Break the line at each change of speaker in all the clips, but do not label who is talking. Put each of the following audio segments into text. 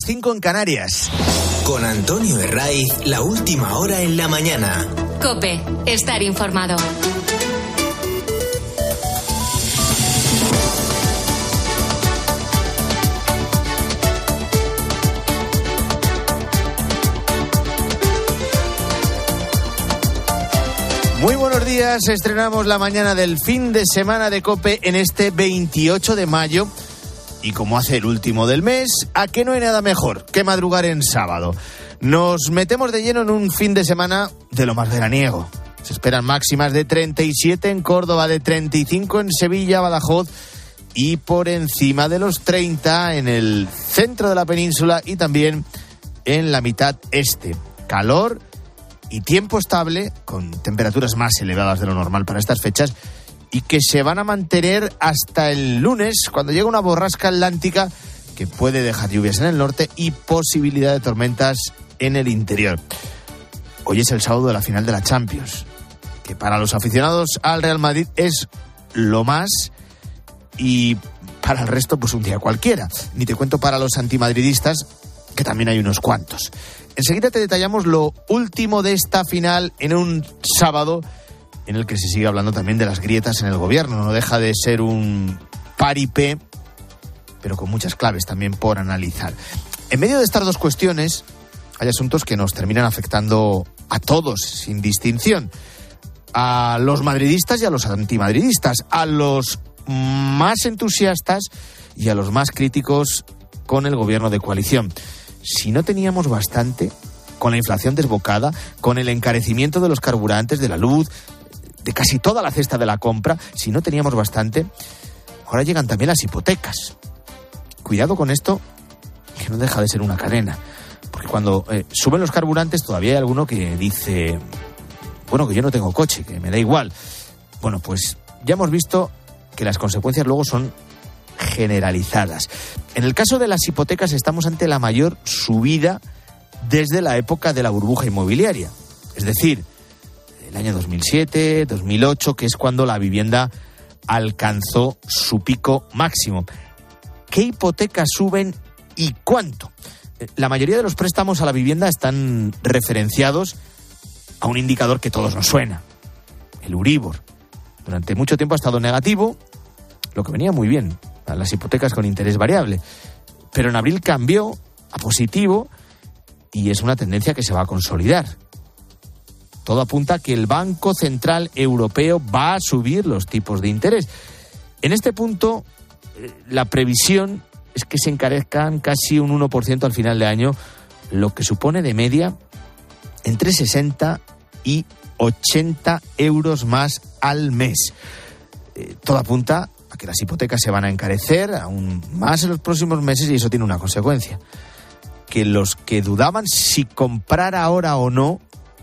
5 en Canarias.
Con Antonio Herraiz, la última hora en la mañana.
COPE, estar informado.
Muy buenos días, estrenamos la mañana del fin de semana de COPE en este 28 de mayo. Y como hace el último del mes, ¿a qué no hay nada mejor que madrugar en sábado? Nos metemos de lleno en un fin de semana de lo más veraniego. Se esperan máximas de 37 en Córdoba, de 35 en Sevilla, Badajoz y por encima de los 30 en el centro de la península y también en la mitad este. Calor y tiempo estable, con temperaturas más elevadas de lo normal para estas fechas, y que se van a mantener hasta el lunes, cuando llega una borrasca atlántica que puede dejar lluvias en el norte y posibilidad de tormentas en el interior. Hoy es el sábado de la final de la Champions, que para los aficionados al Real Madrid es lo más, y para el resto pues un día cualquiera. Ni te cuento para los antimadridistas, que también hay unos cuantos. Enseguida te detallamos lo último de esta final en un sábado en el que se sigue hablando también de las grietas en el gobierno. No deja de ser un paripé, pero con muchas claves también por analizar. En medio de estas dos cuestiones, hay asuntos que nos terminan afectando a todos, sin distinción. A los madridistas y a los antimadridistas, a los más entusiastas y a los más críticos con el gobierno de coalición. Si no teníamos bastante con la inflación desbocada, con el encarecimiento de los carburantes, de la luz, de casi toda la cesta de la compra, si no teníamos bastante, ahora llegan también las hipotecas. Cuidado con esto, que no deja de ser una cadena. Porque cuando suben los carburantes todavía hay alguno que dice, bueno, que yo no tengo coche, que me da igual. Bueno, pues ya hemos visto que las consecuencias luego son generalizadas. En el caso de las hipotecas estamos ante la mayor subida desde la época de la burbuja inmobiliaria. Es decir, el año 2007, 2008, que es cuando la vivienda alcanzó su pico máximo. ¿Qué hipotecas suben y cuánto? La mayoría de los préstamos a la vivienda están referenciados a un indicador que todos nos suena, el Euribor. Durante mucho tiempo ha estado negativo, lo que venía muy bien a las hipotecas con interés variable. Pero en abril cambió a positivo y es una tendencia que se va a consolidar. Todo apunta a que el Banco Central Europeo va a subir los tipos de interés. En este punto, la previsión es que se encarezcan casi un 1% al final de año, lo que supone de media entre 60 y 80 euros más al mes. Todo apunta a que las hipotecas se van a encarecer aún más en los próximos meses y eso tiene una consecuencia. Que los que dudaban si comprar ahora o no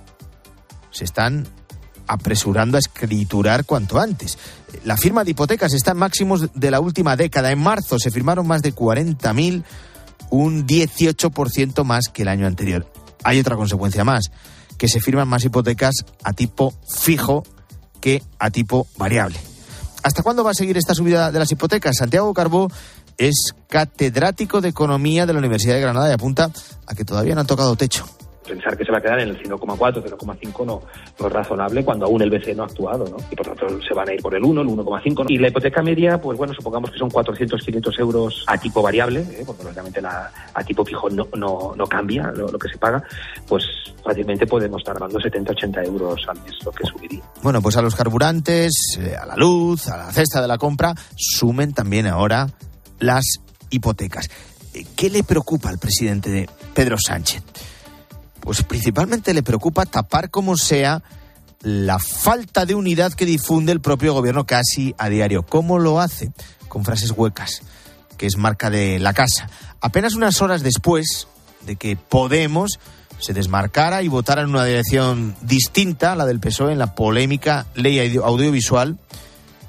se están apresurando a escriturar cuanto antes. La firma de hipotecas está en máximos de la última década. En marzo se firmaron más de 40.000, un 18% más que el año anterior. Hay otra consecuencia más, que se firman más hipotecas a tipo fijo que a tipo variable. ¿Hasta cuándo va a seguir esta subida de las hipotecas? Santiago Carbó es catedrático de Economía de la Universidad de Granada y apunta a que todavía no han tocado techo.
Pensar que se va a quedar en el 0,4, 0,5 no es razonable cuando aún el BCE no ha actuado, ¿no? Y por lo tanto se van a ir por el 1, el 1,5. ¿no? Y la hipoteca media, pues bueno, supongamos que son 400, 500 euros a tipo variable, porque lógicamente a tipo fijo no cambia lo que se paga, pues fácilmente podemos estar dando 70, 80 euros al mes, lo que subiría.
Bueno, pues a los carburantes, a la luz, a la cesta de la compra, sumen también ahora las hipotecas. ¿Qué le preocupa al presidente Pedro Sánchez? Pues principalmente le preocupa tapar como sea la falta de unidad que difunde el propio gobierno casi a diario. ¿Cómo lo hace? Con frases huecas, que es marca de la casa. Apenas unas horas después de que Podemos se desmarcara y votara en una dirección distinta a la del PSOE en la polémica ley audiovisual,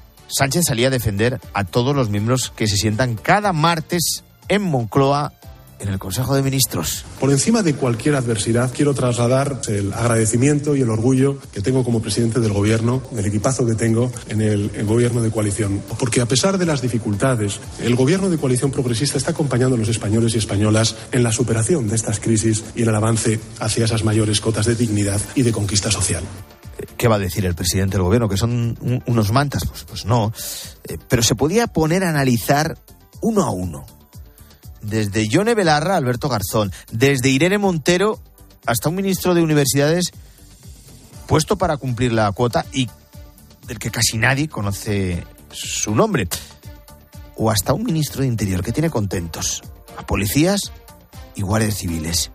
Sánchez salía a defender a todos los miembros que se sientan cada martes en Moncloa en el Consejo de Ministros.
Por encima de cualquier adversidad, quiero trasladar el agradecimiento y el orgullo que tengo como presidente del Gobierno, del equipazo que tengo en el Gobierno de coalición. Porque a pesar de las dificultades, el Gobierno de coalición progresista está acompañando a los españoles y españolas en la superación de estas crisis y en el avance hacia esas mayores cotas de dignidad y de conquista social.
¿Qué va a decir el presidente del Gobierno? ¿Que son unos mantas? Pues no. Pero se podía poner a analizar uno a uno. Desde Yone Belarra a Alberto Garzón, desde Irene Montero hasta un ministro de Universidades puesto para cumplir la cuota y del que casi nadie conoce su nombre. O hasta un ministro de Interior que tiene contentos a policías y guardias civiles.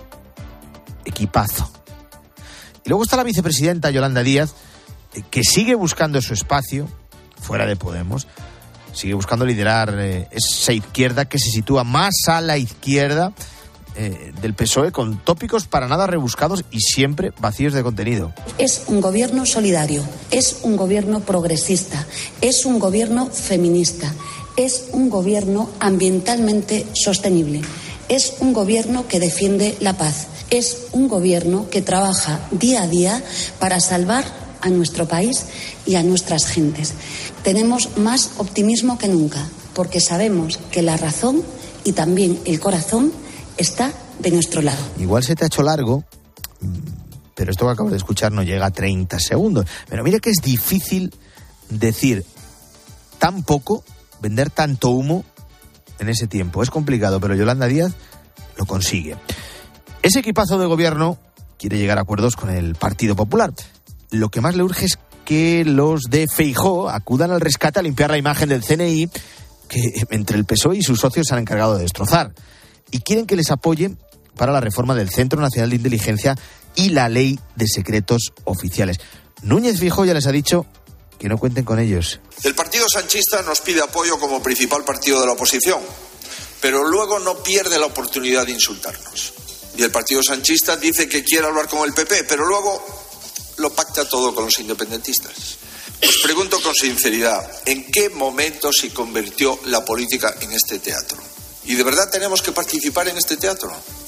Equipazo. Y luego está la vicepresidenta Yolanda Díaz, que sigue buscando su espacio fuera de Podemos. Sigue buscando liderar esa izquierda que se sitúa más a la izquierda del PSOE, con tópicos para nada rebuscados y siempre vacíos de contenido.
Es un gobierno solidario, es un gobierno progresista, es un gobierno feminista, es un gobierno ambientalmente sostenible, es un gobierno que defiende la paz, es un gobierno que trabaja día a día para salvar a nuestro país y a nuestras gentes. Tenemos más optimismo que nunca, porque sabemos que la razón y también el corazón está de nuestro lado.
Igual se te ha hecho largo, pero esto que acabas de escuchar no llega a 30 segundos. Pero mira que es difícil decir tan poco, vender tanto humo en ese tiempo. Es complicado, pero Yolanda Díaz lo consigue. Ese equipazo de gobierno quiere llegar a acuerdos con el Partido Popular. Lo que más le urge es que los de Feijóo acudan al rescate a limpiar la imagen del CNI que entre el PSOE y sus socios se han encargado de destrozar. Y quieren que les apoye para la reforma del Centro Nacional de Inteligencia y la Ley de Secretos Oficiales. Núñez Feijóo ya les ha dicho que no cuenten con ellos.
El partido sanchista nos pide apoyo como principal partido de la oposición, pero luego no pierde la oportunidad de insultarnos. Y el partido sanchista dice que quiere hablar con el PP, pero luego lo pacta todo con los independentistas. Os pregunto con sinceridad, ¿en qué momento se convirtió la política en este teatro? ¿Y de verdad tenemos que participar en este teatro?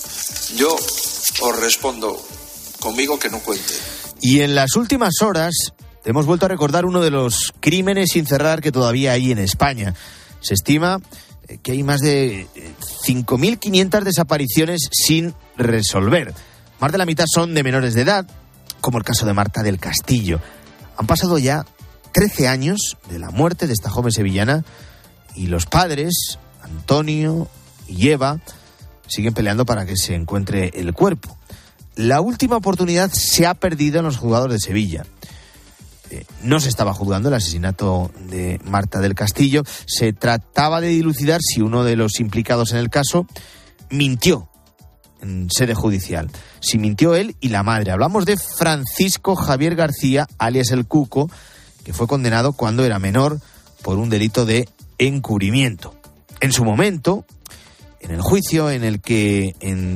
Yo os respondo, conmigo que no cuente.
Y en las últimas horas hemos vuelto a recordar uno de los crímenes sin cerrar que todavía hay en España. Se estima que hay más de 5.500 desapariciones sin resolver. Más de la mitad son de menores de edad, como el caso de Marta del Castillo. Han pasado ya 13 años de la muerte de esta joven sevillana y los padres, Antonio y Eva, siguen peleando para que se encuentre el cuerpo. La última oportunidad se ha perdido en los juzgados de Sevilla. No se estaba juzgando el asesinato de Marta del Castillo. Se trataba de dilucidar si uno de los implicados en el caso mintió en sede judicial. Si mintió él y la madre. Hablamos de Francisco Javier García, alias el Cuco, que fue condenado cuando era menor por un delito de encubrimiento. En su momento, en el juicio en el que en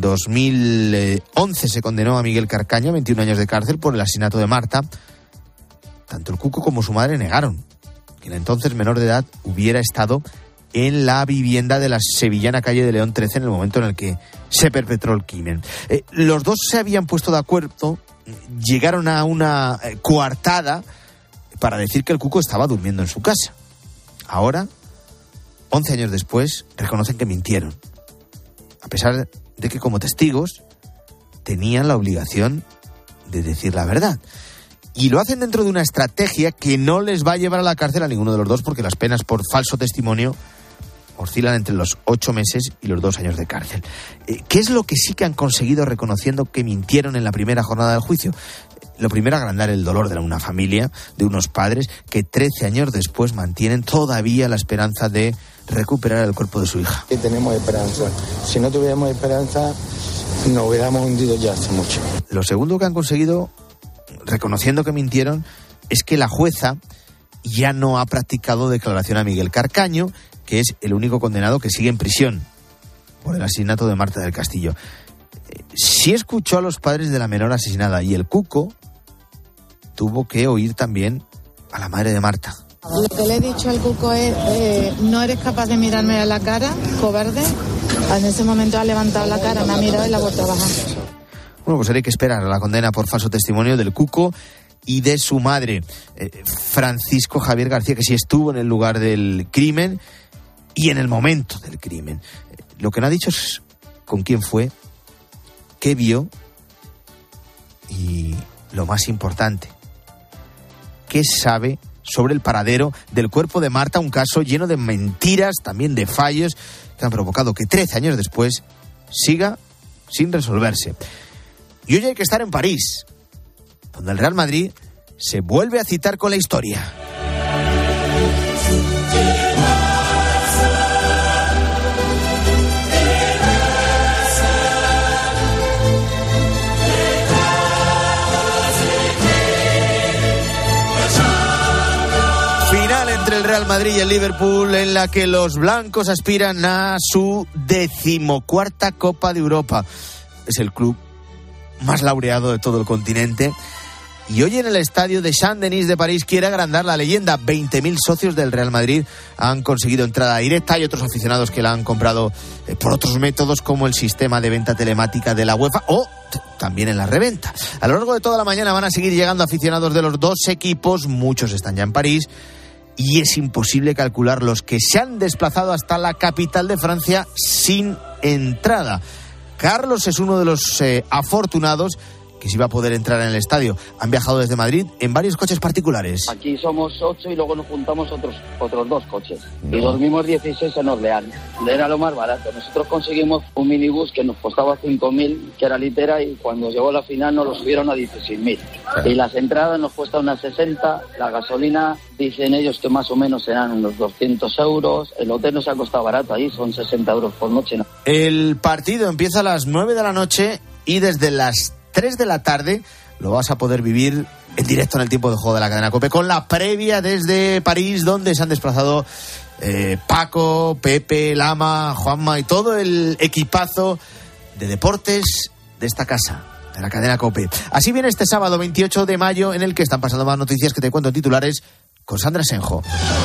2011 se condenó a Miguel Carcaño a 21 años de cárcel por el asesinato de Marta, tanto el Cuco como su madre negaron que el entonces menor de edad hubiera estado en la vivienda de la sevillana calle de León 13 en el momento en el que se perpetró el crimen. Los dos se habían puesto de acuerdo, llegaron a una coartada para decir que el Cuco estaba durmiendo en su casa. Ahora, 11 años después, reconocen que mintieron, a pesar de que como testigos tenían la obligación de decir la verdad. Y lo hacen dentro de una estrategia que no les va a llevar a la cárcel a ninguno de los dos, porque las penas por falso testimonio oscilan entre los 8 meses y los 2 años de cárcel. ¿Qué es lo que sí que han conseguido reconociendo que mintieron en la primera jornada del juicio? Lo primero, agrandar el dolor de una familia, de unos padres que 13 años después mantienen todavía la esperanza de recuperar el cuerpo de su hija.
Y tenemos esperanza. Si no tuviéramos esperanza, nos hubiéramos hundido ya hace mucho.
Lo segundo que han conseguido, reconociendo que mintieron, es que la jueza ya no ha practicado declaración a Miguel Carcaño, que es el único condenado que sigue en prisión por el asesinato de Marta del Castillo. Sí escuchó a los padres de la menor asesinada y el Cuco tuvo que oír también a la madre de Marta.
Lo que le he dicho al Cuco es, no eres capaz de mirarme a la cara, cobarde, En ese momento ha levantado la cara, me ha mirado y la ha vuelto a bajar.
Bueno, pues hay que esperar a la condena por falso testimonio del Cuco y de su madre, Francisco Javier García, que sí estuvo en el lugar del crimen y en el momento del crimen. Lo que no ha dicho es con quién fue, qué vio y, lo más importante, qué sabe sobre el paradero del cuerpo de Marta, un caso lleno de mentiras, también de fallos, que han provocado que 13 años después siga sin resolverse. Y hoy hay que estar en París, donde el Real Madrid se vuelve a citar con la historia. Final entre el Real Madrid y el Liverpool, en la que los blancos aspiran a su 14ª Copa de Europa. Es el club más laureado de todo el continente. Y hoy en el estadio de Saint-Denis de París quiere agrandar la leyenda. 20.000 socios del Real Madrid han conseguido entrada directa. Hay otros aficionados que la han comprado por otros métodos, como el sistema de venta telemática de la UEFA o también en la reventa. A lo largo de toda la mañana van a seguir llegando aficionados de los dos equipos. Muchos están ya en París y es imposible calcular los que se han desplazado hasta la capital de Francia sin entrada. Carlos es uno de los afortunados que sí va a poder entrar en el estadio. Han viajado desde Madrid en varios coches particulares.
Aquí somos 8 y luego nos juntamos otros 2 coches. Y dormimos 16 en Orleans. Era lo más barato. Nosotros conseguimos un minibús que nos costaba 5.000, que era litera, y cuando llegó la final nos lo subieron a 16.000. Y las entradas nos cuesta unas 60, la gasolina dicen ellos que más o menos serán unos 200 euros. El hotel nos ha costado barato ahí, son 60 euros por noche, ¿no?
El partido empieza a las 9 de la noche y desde las 3 de la tarde lo vas a poder vivir en directo en el tiempo de juego de la cadena COPE, con la previa desde París, donde se han desplazado Paco, Pepe, Lama, Juanma y todo el equipazo de deportes de esta casa, de la cadena COPE. Así viene este sábado 28 de mayo, en el que están pasando más noticias que te cuento en titulares con Sandra Senjo.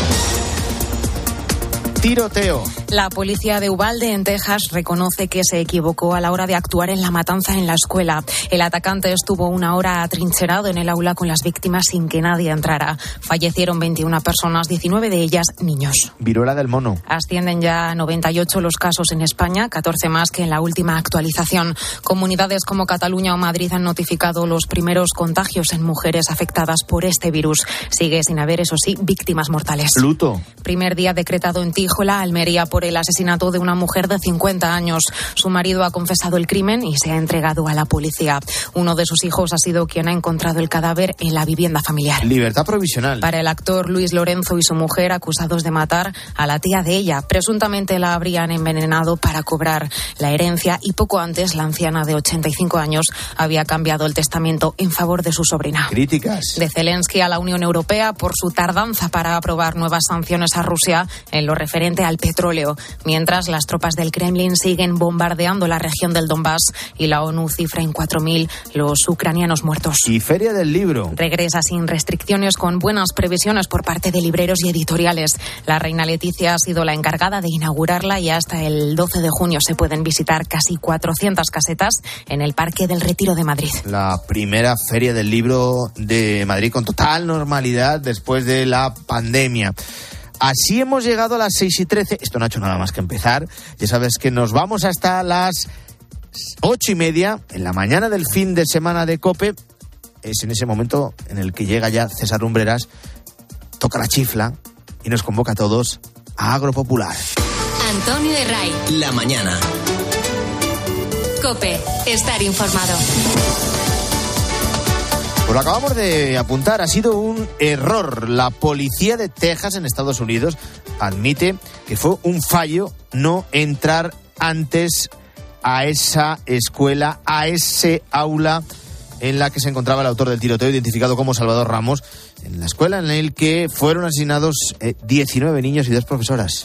Tiroteo.
La policía de Uvalde, en Texas, reconoce que se equivocó a la hora de actuar en la matanza en la escuela. El atacante estuvo 1 hora atrincherado en el aula con las víctimas sin que nadie entrara. Fallecieron 21 personas, 19 de ellas niños.
Viruela del mono.
Ascienden ya a 98 los casos en España, 14 más que en la última actualización. Comunidades como Cataluña o Madrid han notificado los primeros contagios en mujeres afectadas por este virus. Sigue sin haber, eso sí, víctimas mortales.
Luto.
Primer día decretado en Tíjola, Almería, por el asesinato de una mujer de 50 años. Su marido ha confesado el crimen y se ha entregado a la policía. Uno de sus hijos ha sido quien ha encontrado el cadáver en la vivienda familiar.
Libertad provisional.
Para el actor Luis Lorenzo y su mujer, acusados de matar a la tía de ella. Presuntamente la habrían envenenado para cobrar la herencia, y poco antes la anciana de 85 años había cambiado el testamento en favor de su sobrina.
Críticas.
De Zelensky a la Unión Europea por su tardanza para aprobar nuevas sanciones a Rusia en lo referente al petróleo, mientras las tropas del Kremlin siguen bombardeando la región del Donbass y la ONU cifra en 4.000 los ucranianos muertos.
Y Feria del Libro.
Regresa sin restricciones, con buenas previsiones por parte de libreros y editoriales. La reina Leticia ha sido la encargada de inaugurarla y hasta el 12 de junio se pueden visitar casi 400 casetas en el Parque del Retiro de Madrid.
La primera Feria del Libro de Madrid con total normalidad después de la pandemia. Así hemos llegado a las 6:13. Esto no ha hecho nada más que empezar. Ya sabes que nos vamos hasta las 8:30 en la mañana del fin de semana de COPE. Es en ese momento en el que llega ya César Lumbreras, toca la chifla y nos convoca a todos a Agropopular.
Antonio Herray.
La mañana.
COPE. Estar informado.
Pues lo acabamos de apuntar, ha sido un error. La policía de Texas, en Estados Unidos, admite que fue un fallo no entrar antes a esa escuela, a ese aula en la que se encontraba el autor del tiroteo, identificado como Salvador Ramos, en la escuela en la que fueron asesinados 19 niños y 2 profesoras.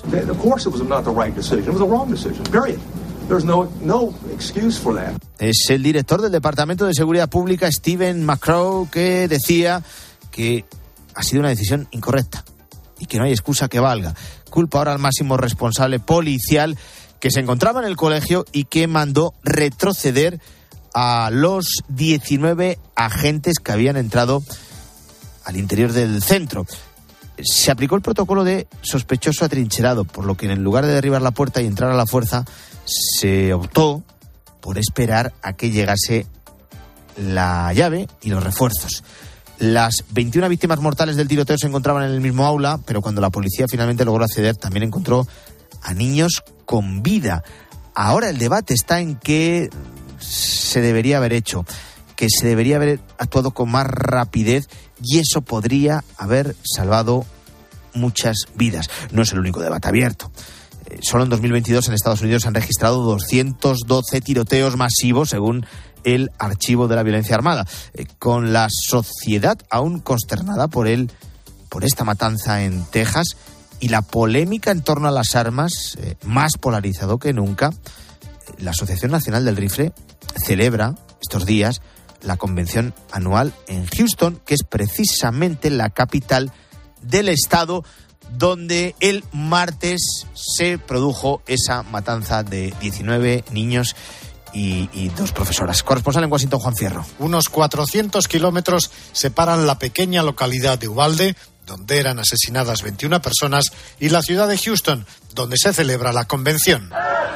Es el director del Departamento de Seguridad Pública, Stephen McCrow, que decía que ha sido una decisión incorrecta y que no hay excusa que valga. Culpa ahora al máximo responsable policial, que se encontraba en el colegio y que mandó retroceder a los 19 agentes que habían entrado al interior del centro. Se aplicó el protocolo de sospechoso atrincherado, por lo que en lugar de derribar la puerta y entrar a la fuerza, se optó por esperar a que llegase la llave y los refuerzos. Las 21 víctimas mortales del tiroteo se encontraban en el mismo aula, pero cuando la policía finalmente logró acceder, también encontró a niños con vida. Ahora el debate está en qué se debería haber hecho, que se debería haber actuado con más rapidez, y eso podría haber salvado muchas vidas. No es el único debate abierto. Solo en 2022 en Estados Unidos se han registrado 212 tiroteos masivos, según el Archivo de la Violencia Armada, con la sociedad aún consternada por esta matanza en Texas y la polémica en torno a las armas más polarizado que nunca. La Asociación Nacional del Rifle celebra estos días la convención anual en Houston, que es precisamente la capital del estado donde el martes se produjo esa matanza de 19 niños y 2 profesoras. Corresponsal en Washington, Juan Fierro.
Unos 400 kilómetros separan la pequeña localidad de Uvalde, donde eran asesinadas 21 personas, y la ciudad de Houston, donde se celebra la convención.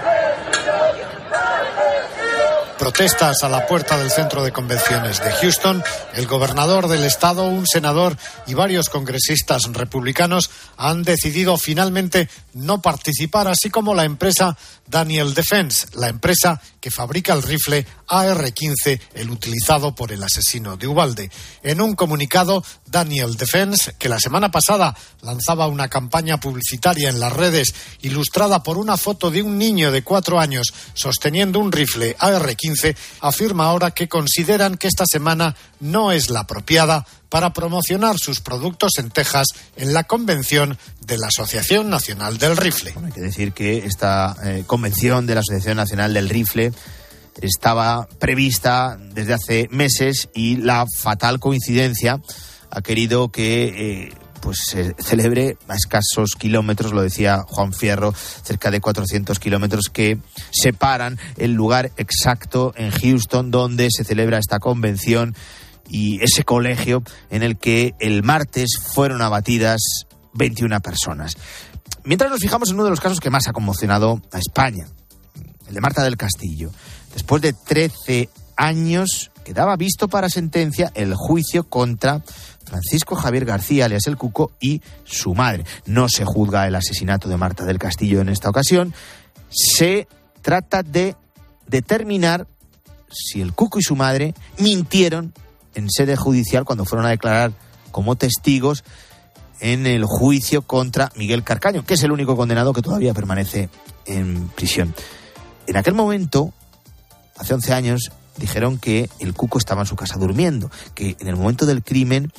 Protestas a la puerta del centro de convenciones de Houston. El gobernador del estado, un senador y varios congresistas republicanos han decidido finalmente no participar, así como la empresa Daniel Defense, la empresa que fabrica el rifle AR-15, el utilizado por el asesino de Uvalde. En un comunicado, Daniel Defense, que la semana pasada lanzaba una campaña publicitaria en las redes ilustrada por una foto de un niño de 4 años sosteniendo un rifle AR-15, afirma ahora que consideran que esta semana no es la apropiada para promocionar sus productos en Texas en la convención de la Asociación Nacional del Rifle.
Hay que decir que esta convención de la Asociación Nacional del Rifle estaba prevista desde hace meses y la fatal coincidencia ha querido que se celebre a escasos kilómetros, lo decía Juan Fierro, cerca de 400 kilómetros que separan el lugar exacto en Houston donde se celebra esta convención y ese colegio en el que el martes fueron abatidas 21 personas. Mientras nos fijamos en uno de los casos que más ha conmocionado a España, el de Marta del Castillo. Después de 13 años quedaba visto para sentencia el juicio contra Francisco Javier García, alias el Cuco, y su madre. No se juzga el asesinato de Marta del Castillo en esta ocasión. Se trata de determinar si el Cuco y su madre mintieron en sede judicial cuando fueron a declarar como testigos en el juicio contra Miguel Carcaño, que es el único condenado que todavía permanece en prisión. En aquel momento, hace 11 años, dijeron que el Cuco estaba en su casa durmiendo, que en el momento del crimen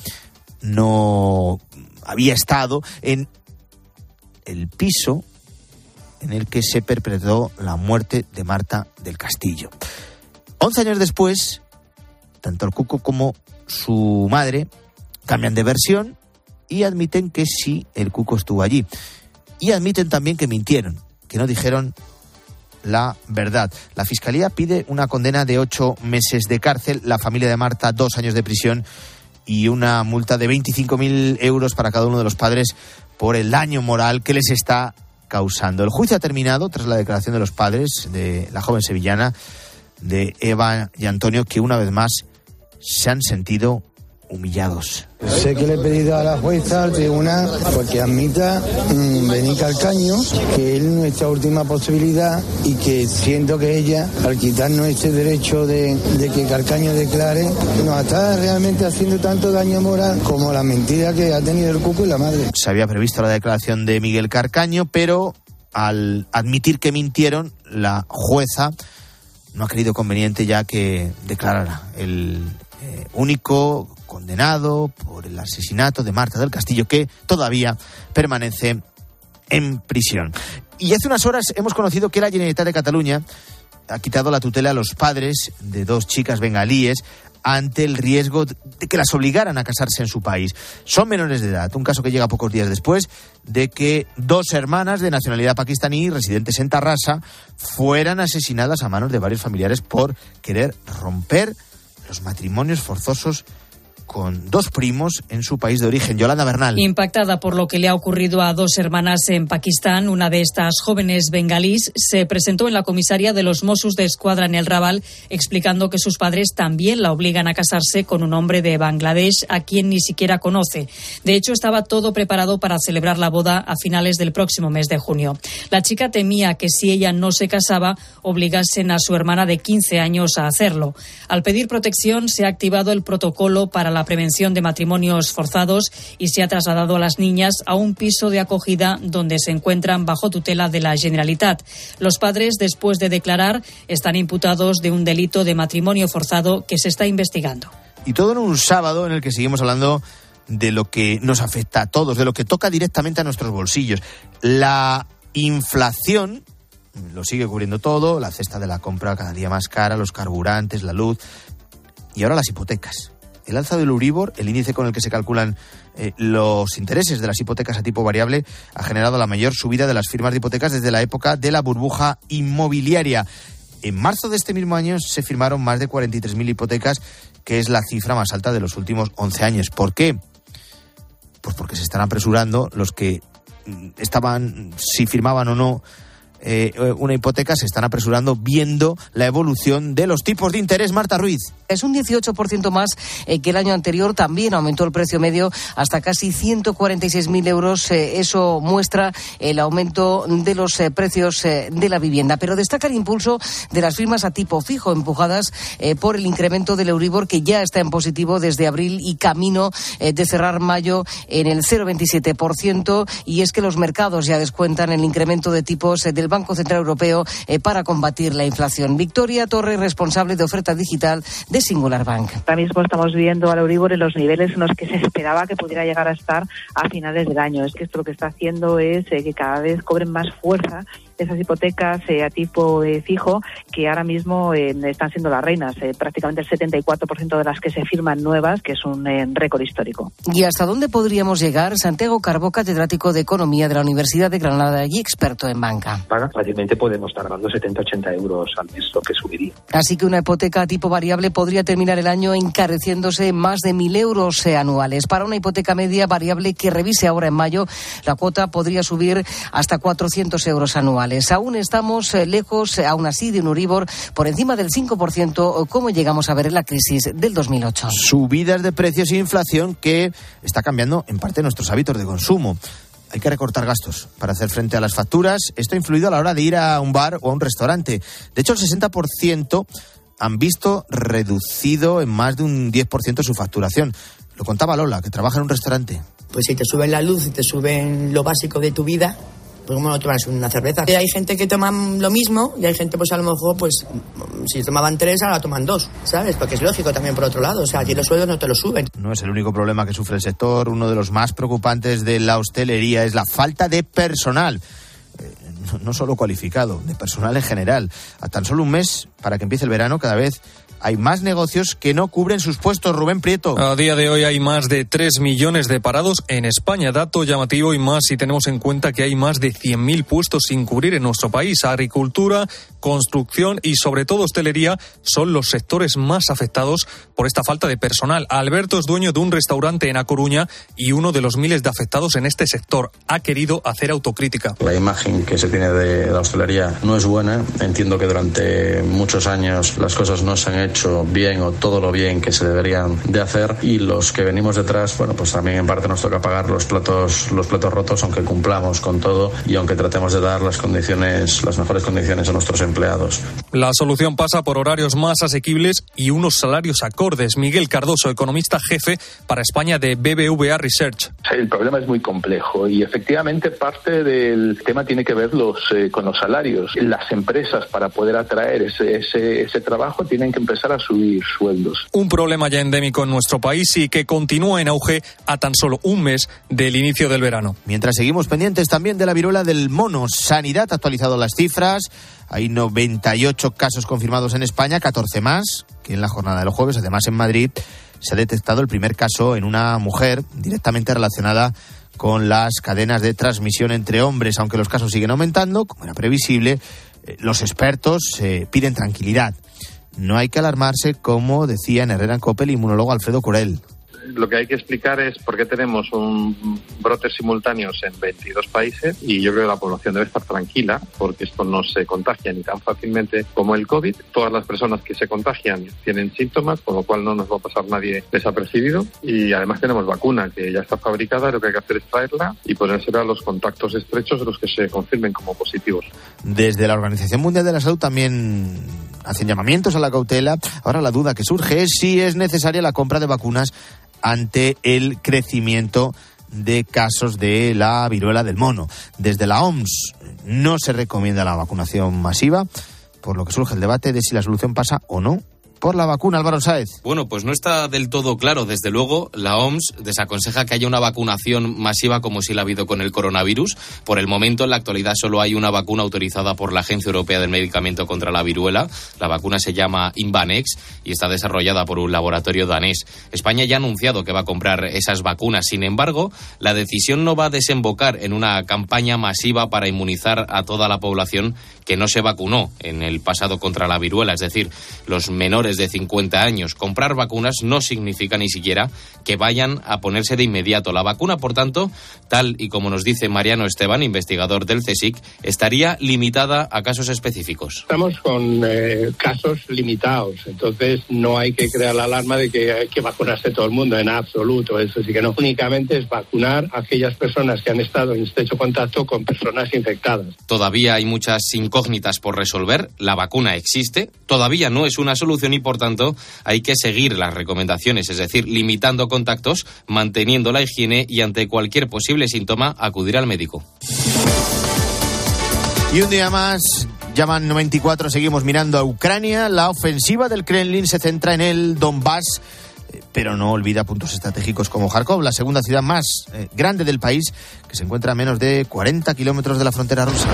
no había estado en el piso en el que se perpetró la muerte de Marta del Castillo. 11 años después, tanto el Cuco como su madre cambian de versión y admiten que sí, el Cuco estuvo allí. Y admiten también que mintieron, que no dijeron la verdad. La Fiscalía pide una condena de 8 meses de cárcel, la familia de Marta 2 años de prisión y una multa de 25.000 euros para cada uno de los padres por el daño moral que les está causando. El juicio ha terminado tras la declaración de los padres de la joven sevillana, de Eva y Antonio, que una vez más se han sentido humillados.
Sé que le he pedido a la jueza, al tribunal, porque admita venir Carcaño, que es nuestra última posibilidad y que siento que ella, al quitarnos ese derecho de que Carcaño declare, nos está realmente haciendo tanto daño moral como la mentira que ha tenido el Cuco y la madre.
Se había previsto la declaración de Miguel Carcaño, pero al admitir que mintieron, la jueza no ha creído conveniente ya que declarara. El único condenado por el asesinato de Marta del Castillo, que todavía permanece en prisión. Y hace unas horas hemos conocido que la Generalitat de Cataluña ha quitado la tutela a los padres de 2 chicas bengalíes ante el riesgo de que las obligaran a casarse en su país. Son menores de edad, un caso que llega pocos días después de que 2 hermanas de nacionalidad pakistaní residentes en Tarrasa fueran asesinadas a manos de varios familiares por querer romper los matrimonios forzosos con 2 primos en su país de origen. Yolanda Bernal.
Impactada por lo que le ha ocurrido a 2 hermanas en Pakistán, una de estas jóvenes bengalíes se presentó en la comisaría de los Mossos de Escuadra en el Raval explicando que sus padres también la obligan a casarse con un hombre de Bangladesh a quien ni siquiera conoce. De hecho, estaba todo preparado para celebrar la boda a finales del próximo mes de junio. La chica temía que si ella no se casaba, obligasen a su hermana de 15 años a hacerlo. Al pedir protección, se ha activado el protocolo para la prevención de matrimonios forzados y se ha trasladado a las niñas a un piso de acogida donde se encuentran bajo tutela de la Generalitat. Los padres, después de declarar, están imputados de un delito de matrimonio forzado que se está investigando.
Y todo en un sábado en el que seguimos hablando de lo que nos afecta a todos, de lo que toca directamente a nuestros bolsillos. La inflación lo sigue cubriendo todo, la cesta de la compra cada día más cara, los carburantes, la luz y ahora las hipotecas. El alza del Euribor, el índice con el que se calculan los intereses de las hipotecas a tipo variable, ha generado la mayor subida de las firmas de hipotecas desde la época de la burbuja inmobiliaria. En marzo de este mismo año se firmaron más de 43.000 hipotecas, que es la cifra más alta de los últimos 11 años. ¿Por qué? Pues porque se están apresurando los que estaban, si firmaban o no una hipoteca, se están apresurando viendo la evolución de los tipos de interés. Marta Ruiz.
Es un 18% más que el año anterior. También aumentó el precio medio hasta casi 146.000 euros. Eso muestra el aumento de los precios de la vivienda. Pero destaca el impulso de las firmas a tipo fijo, empujadas por el incremento del Euribor, que ya está en positivo desde abril y camino de cerrar mayo en el 0,27%. Y es que los mercados ya descuentan el incremento de tipos del Banco Central Europeo para combatir la inflación. Victoria Torres, responsable de oferta digital de Singular Bank.
Ahora mismo estamos viendo al Euribor en los niveles en los que se esperaba que pudiera llegar a estar a finales del año. Es que esto lo que está haciendo es que cada vez cobren más fuerza esas hipotecas a tipo fijo, que ahora mismo están siendo las reinas. Prácticamente el 74% de las que se firman nuevas, que es un récord histórico.
¿Y hasta dónde podríamos llegar? Santiago Carbó, catedrático de Economía de la Universidad de Granada y experto en banca.
Fácilmente podemos estar pagando 70-80 euros al mes, lo que subiría.
Así que una hipoteca a tipo variable podría terminar el año encareciéndose más de 1.000 euros anuales. Para una hipoteca media variable que revise ahora en mayo, la cuota podría subir hasta 400 euros anuales. Aún estamos lejos, aún así, de un Euribor por encima del 5%, como llegamos a ver en la crisis del 2008.
Subidas de precios e inflación que está cambiando en parte nuestros hábitos de consumo. Hay que recortar gastos para hacer frente a las facturas. Esto ha influido a la hora de ir a un bar o a un restaurante. De hecho, el 60% han visto reducido en más de un 10% su facturación. Lo contaba Lola, que trabaja en un restaurante.
Pues si te suben la luz y te suben lo básico de tu vida, pues ¿cómo no tomas una cerveza? Hay gente que toma lo mismo y hay gente, pues a lo mejor, pues si tomaban 3, ahora toman 2, ¿sabes? Porque es lógico también por otro lado, o sea, aquí los sueldos no te los suben.
No es el único problema que sufre el sector. Uno de los más preocupantes de la hostelería es la falta de personal. No solo cualificado, de personal en general. A tan solo un mes para que empiece el verano, cada vez hay más negocios que no cubren sus puestos. Rubén Prieto.
A día de hoy hay más de 3 millones de parados en España. Dato llamativo, y más si tenemos en cuenta que hay más de 100.000 puestos sin cubrir en nuestro país. Agricultura, construcción y sobre todo hostelería son los sectores más afectados por esta falta de personal. Alberto es dueño de un restaurante en A Coruña y uno de los miles de afectados en este sector. Ha querido hacer autocrítica.
La imagen que se tiene de la hostelería no es buena. Entiendo que durante muchos años las cosas no se han hecho bien o todo lo bien que se deberían de hacer, y los que venimos detrás, bueno, pues también en parte nos toca pagar los platos rotos, aunque cumplamos con todo y aunque tratemos de dar las mejores condiciones a nuestros empleados.
La solución pasa por horarios más asequibles y unos salarios acordes. Miguel Cardoso, economista jefe para España de BBVA Research.
El problema es muy complejo y efectivamente parte del tema tiene que ver con los salarios. Las empresas, para poder atraer ese trabajo, tienen que empezar empezar a subir sueldos.
Un problema ya endémico en nuestro país y que continúa en auge a tan solo un mes del inicio del verano.
Mientras seguimos pendientes también de la viruela del mono, Sanidad ha actualizado las cifras. Hay 98 casos confirmados en España, 14 más que en la jornada de los jueves. Además, en Madrid se ha detectado el primer caso en una mujer directamente relacionada con las cadenas de transmisión entre hombres. Aunque los casos siguen aumentando, como era previsible, los expertos piden tranquilidad. No hay que alarmarse, como decía en Herrera en COPE el inmunólogo Alfredo Curel.
Lo que hay que explicar es por qué tenemos un brotes simultáneos en 22 países y yo creo que la población debe estar tranquila porque esto no se contagia ni tan fácilmente como el COVID. Todas las personas que se contagian tienen síntomas, con lo cual no nos va a pasar nadie desapercibido y además tenemos vacuna que ya está fabricada, lo que hay que hacer es traerla y ponérsela a los contactos estrechos de los que se confirmen como positivos.
Desde la Organización Mundial de la Salud también hacen llamamientos a la cautela. Ahora la duda que surge es si es necesaria la compra de vacunas ante el crecimiento de casos de la viruela del mono. Desde la OMS no se recomienda la vacunación masiva, por lo que surge el debate de si la solución pasa o no por la vacuna. Álvaro Sáez.
Bueno, pues no está del todo claro. Desde luego, la OMS desaconseja que haya una vacunación masiva como si la ha habido con el coronavirus. Por el momento, en la actualidad, solo hay una vacuna autorizada por la Agencia Europea del Medicamento contra la Viruela. La vacuna se llama Imvanex y está desarrollada por un laboratorio danés. España ya ha anunciado que va a comprar esas vacunas. Sin embargo, la decisión no va a desembocar en una campaña masiva para inmunizar a toda la población que no se vacunó en el pasado contra la viruela, es decir, los menores de 50 años. Comprar vacunas no significa ni siquiera que vayan a ponerse de inmediato la vacuna. Por tanto, tal y como nos dice Mariano Esteban, investigador del CSIC, estaría limitada a casos específicos.
Estamos con casos limitados, entonces no hay que crear la alarma de que hay que vacunarse todo el mundo, en absoluto, eso sí que no. Únicamente es vacunar a aquellas personas que han estado en estrecho contacto con personas infectadas.
Todavía hay muchas incógnitas por resolver. La vacuna existe, todavía no es una solución y por tanto hay que seguir las recomendaciones, es decir, limitando contactos, manteniendo la higiene y ante cualquier posible síntoma acudir al médico.
Y un día más, llaman 94, seguimos mirando a Ucrania. La ofensiva del Kremlin se centra en el Donbass, pero no olvida puntos estratégicos como Kharkov, la segunda ciudad más grande del país, que se encuentra a menos de 40 kilómetros de la frontera rusa.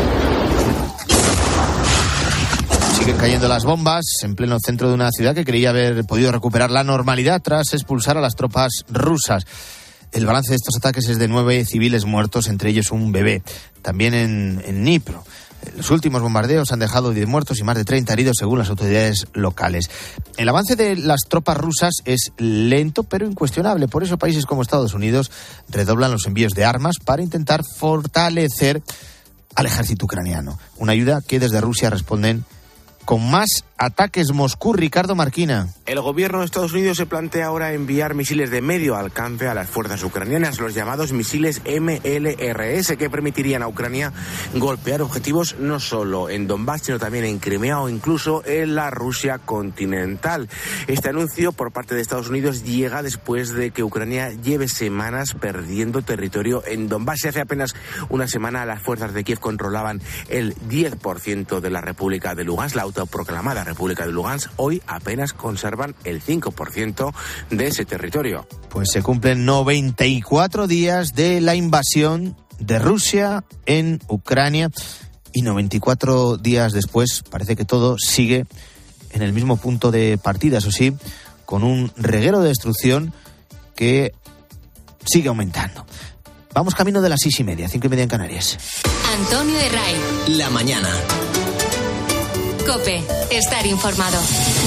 Siguen cayendo las bombas en pleno centro de una ciudad que creía haber podido recuperar la normalidad tras expulsar a las tropas rusas. El balance de estos ataques es de 9 civiles muertos, entre ellos un bebé. También en Dnipro. Los últimos bombardeos han dejado 10 muertos y más de 30 heridos según las autoridades locales. El avance de las tropas rusas es lento pero incuestionable. Por eso países como Estados Unidos redoblan los envíos de armas para intentar fortalecer al ejército ucraniano. Una ayuda que desde Rusia responden con más ataques. Moscú, Ricardo Marquina.
El gobierno de Estados Unidos se plantea ahora enviar misiles de medio alcance a las fuerzas ucranianas, los llamados misiles MLRS, que permitirían a Ucrania golpear objetivos no solo en Donbass, sino también en Crimea o incluso en la Rusia continental. Este anuncio por parte de Estados Unidos llega después de que Ucrania lleve semanas perdiendo territorio en Donbass. Hace apenas una semana las fuerzas de Kiev controlaban el 10% de la República de Lugansk, la autoproclamada República de Lugansk. Hoy apenas conservan el 5% de ese territorio.
Pues se cumplen 94 días de la invasión de Rusia en Ucrania y 94 días después parece que todo sigue en el mismo punto de partida, eso sí, con un reguero de destrucción que sigue aumentando. Vamos camino de las 6:30, 5:30 en Canarias.
Antonio de Ray.
La mañana.
COPE. Estar informado.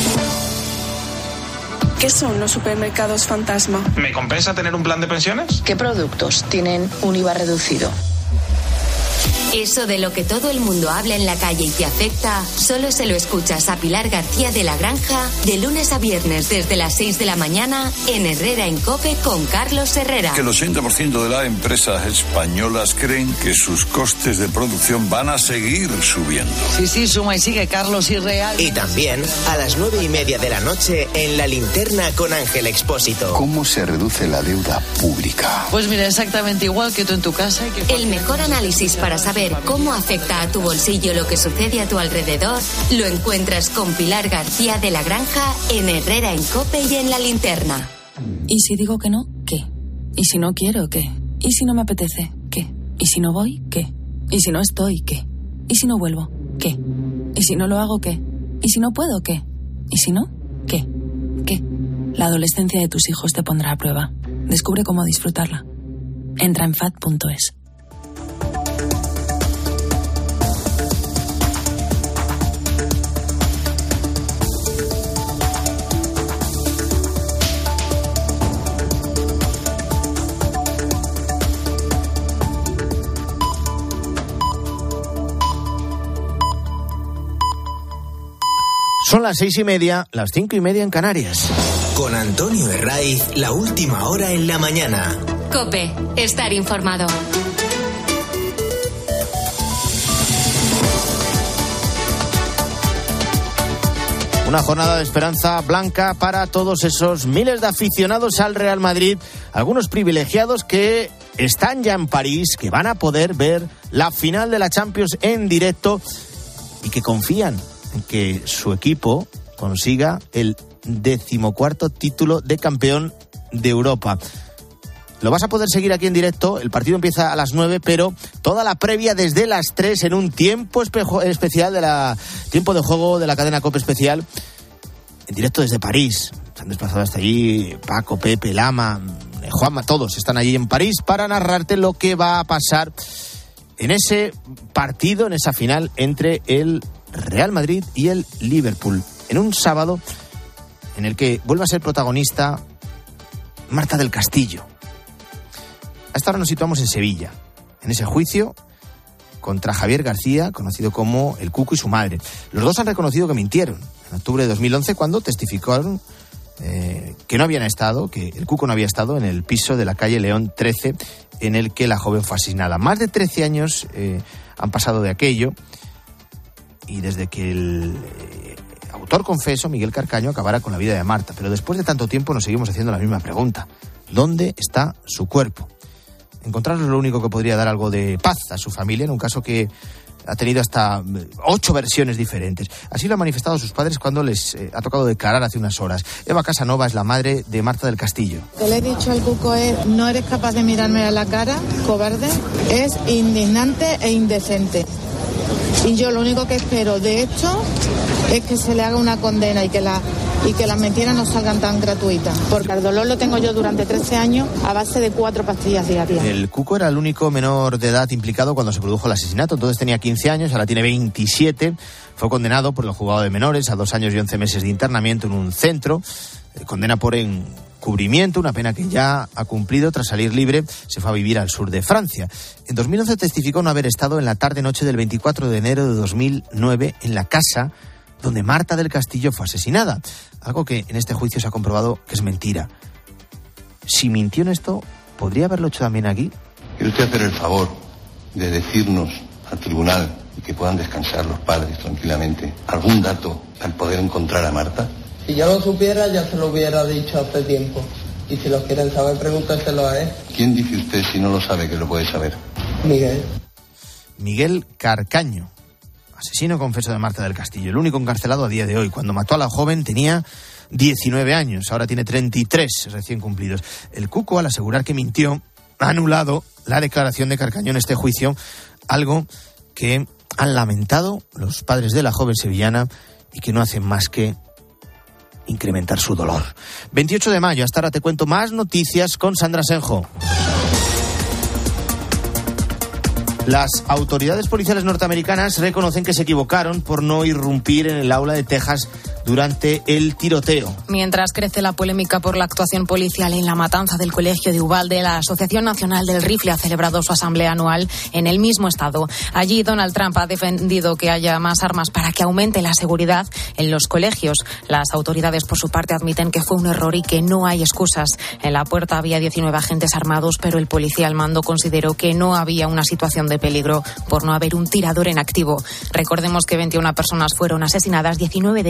¿Qué son los supermercados fantasma?
¿Me compensa tener un plan de pensiones?
¿Qué productos tienen un IVA reducido?
Eso de lo que todo el mundo habla en la calle y te afecta, solo se lo escuchas a Pilar García de la Granja de lunes a viernes desde las 6 de la mañana en Herrera en COPE con Carlos Herrera.
Que el 80% de las empresas españolas creen que sus costes de producción van a seguir subiendo.
Sí, suma y sigue Carlos Irreal.
Y también a las 9:30 de la noche en La Linterna con Ángel Expósito.
¿Cómo se reduce la deuda pública?
Pues mira, exactamente igual que tú en tu casa.
El mejor análisis para saber saber cómo afecta a tu bolsillo lo que sucede a tu alrededor, lo encuentras con Pilar García de la Granja en Herrera en COPE y en La Linterna.
¿Y si digo que no? ¿Qué? ¿Y si no quiero? ¿Qué? ¿Y si no me apetece? ¿Qué? ¿Y si no voy? ¿Qué? ¿Y si no estoy? ¿Qué? ¿Y si no vuelvo? ¿Qué? ¿Y si no lo hago? ¿Qué? ¿Y si no puedo? ¿Qué? ¿Y si no? ¿Qué? ¿Qué? La adolescencia de tus hijos te pondrá a prueba. Descubre cómo disfrutarla. Entra en FAD.es.
Son las 6:30, las 5:30 en Canarias.
Con Antonio Herraiz, la última hora en la mañana.
COPE, estar informado.
Una jornada de esperanza blanca para todos esos miles de aficionados al Real Madrid, algunos privilegiados que están ya en París, que van a poder ver la final de la Champions en directo y que confían en que su equipo consiga el 14º título de campeón de Europa. Lo vas a poder seguir aquí en directo. El partido empieza a las 9, pero toda la previa desde las 3 en un tiempo especial tiempo de juego de la cadena COPE especial, en directo desde París. Se han desplazado hasta allí Paco, Pepe, Lama, Juanma, todos están allí en París para narrarte lo que va a pasar en ese partido, en esa final entre el Real Madrid y el Liverpool, en un sábado en el que vuelve a ser protagonista Marta del Castillo. A esta hora nos situamos en Sevilla, en ese juicio contra Javier García, conocido como el Cuco, y su madre. Los dos han reconocido que mintieron en octubre de 2011 cuando testificaron que no habían estado, que el Cuco no había estado en el piso de la calle León 13 en el que la joven fue asesinada. Más de 13 años han pasado de aquello, y desde que el autor confeso, Miguel Carcaño, acabara con la vida de Marta. Pero después de tanto tiempo nos seguimos haciendo la misma pregunta. ¿Dónde está su cuerpo? Encontrarlo es lo único que podría dar algo de paz a su familia, en un caso que ha tenido hasta 8 versiones diferentes. Así lo han manifestado sus padres cuando les ha tocado declarar hace unas horas. Eva Casanova es la madre de Marta del Castillo.
Lo que le he dicho al Cuco es: no eres capaz de mirarme a la cara, cobarde. Es indignante e indecente. Y yo lo único que espero de esto es que se le haga una condena y que las mentiras no salgan tan gratuitas. Porque el dolor lo tengo yo durante 13 años a base de 4 pastillas diarias.
El Cuco era el único menor de edad implicado cuando se produjo el asesinato. Entonces tenía 15 años, ahora tiene 27. Fue condenado por el juzgado de menores a 2 años y 11 meses de internamiento en un centro. Condena por encubrimiento, una pena que ya ha cumplido. Tras salir libre, se fue a vivir al sur de Francia. En 2011 testificó no haber estado en la tarde-noche del 24 de enero de 2009 en la casa donde Marta del Castillo fue asesinada. Algo que en este juicio se ha comprobado que es mentira. Si mintió en esto, ¿podría haberlo hecho también aquí?
¿Quiere usted hacer el favor de decirnos al tribunal y que puedan descansar los padres tranquilamente algún dato al poder encontrar a Marta?
Si yo lo supiera, ya se lo hubiera dicho hace tiempo. Y si lo quieren saber, pregúntaselo a él.
¿Quién dice usted, si no lo sabe, que lo puede saber?
Miguel Carcaño, asesino confeso de Marta del Castillo, el único encarcelado a día de hoy. Cuando mató a la joven tenía 19 años, ahora tiene 33 recién cumplidos. El Cuco, al asegurar que mintió, ha anulado la declaración de Carcaño en este juicio, algo que han lamentado los padres de la joven sevillana y que no hacen más que incrementar su dolor. 28 de mayo, hasta ahora te cuento más noticias con Sandra Senjo. Las autoridades policiales norteamericanas reconocen que se equivocaron por no irrumpir en el aula de Texas durante el tiroteo.
Mientras crece la polémica por la actuación policial en la matanza del colegio de Uvalde, la Asociación Nacional del Rifle ha celebrado su asamblea anual en el mismo estado. Allí Donald Trump ha defendido que haya más armas para que aumente la seguridad en los colegios. Las autoridades, por su parte, admiten que fue un error y que no hay excusas. En la puerta había 19 agentes armados, pero el policía al mando consideró que no había una situación de peligro por no haber un tirador en activo. Recordemos que 21 personas fueron asesinadas, 19 de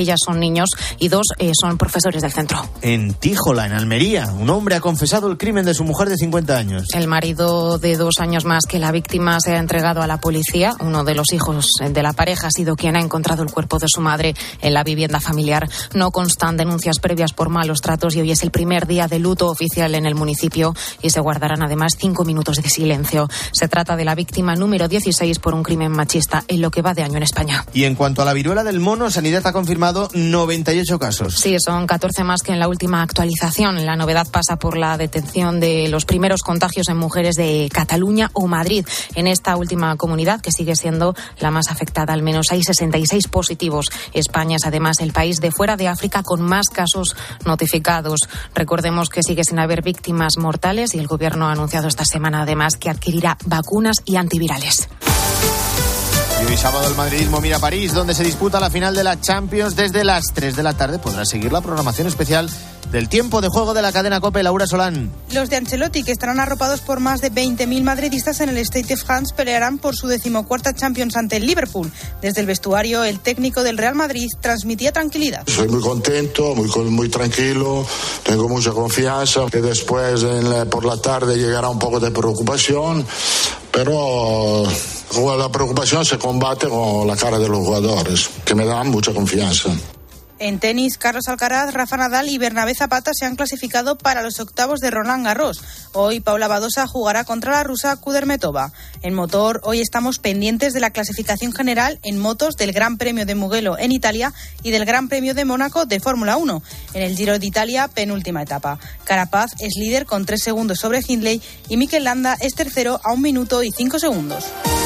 ellas son niños y 2 son profesores del centro.
En Tíjola, en Almería, un hombre ha confesado el crimen de su mujer de 50 años.
El marido de 2 años más que la víctima se ha entregado a la policía. Uno de los hijos de la pareja ha sido quien ha encontrado el cuerpo de su madre en la vivienda familiar. No constan denuncias previas por malos tratos y hoy es el primer día de luto oficial en el municipio y se guardarán además 5 minutos de silencio. Se trata de la víctima número 16 por un crimen machista en lo que va de año en España.
Y en cuanto a la viruela del mono, Sanidad ha confirmado 98 casos.
Sí, son 14 más que en la última actualización. La novedad pasa por la detención de los primeros contagios en mujeres de Cataluña o Madrid. En esta última comunidad, que sigue siendo la más afectada, al menos hay 66 positivos. España es además el país de fuera de África con más casos notificados. Recordemos que sigue sin haber víctimas mortales y el Gobierno ha anunciado esta semana además que adquirirá vacunas y antivirales.
Y hoy sábado el madridismo mira a París, donde se disputa la final de la Champions desde las 3 de la tarde. Podrá seguir la programación especial del tiempo de juego de la cadena COPE. Laura Solán.
Los de Ancelotti, que estarán arropados por más de 20.000 madridistas en el Stade de France, pelearán por su 14ª Champions ante el Liverpool. Desde el vestuario, el técnico del Real Madrid transmitía tranquilidad.
Soy muy contento, muy tranquilo, tengo mucha confianza, que después por la tarde llegará un poco de preocupación, pero la preocupación se combate con la cara de los jugadores, que me dan mucha confianza.
En tenis, Carlos Alcaraz, Rafa Nadal y Bernabé Zapata se han clasificado para los octavos de Roland Garros. Hoy Paula Badosa jugará contra la rusa Kudermetova. En motor, hoy estamos pendientes de la clasificación general en motos del Gran Premio de Mugello en Italia y del Gran Premio de Mónaco de Fórmula 1. En el Giro de Italia, penúltima etapa. Carapaz es líder con 3 segundos sobre Hindley y Mikel Landa es tercero a 1 minuto y 5 segundos.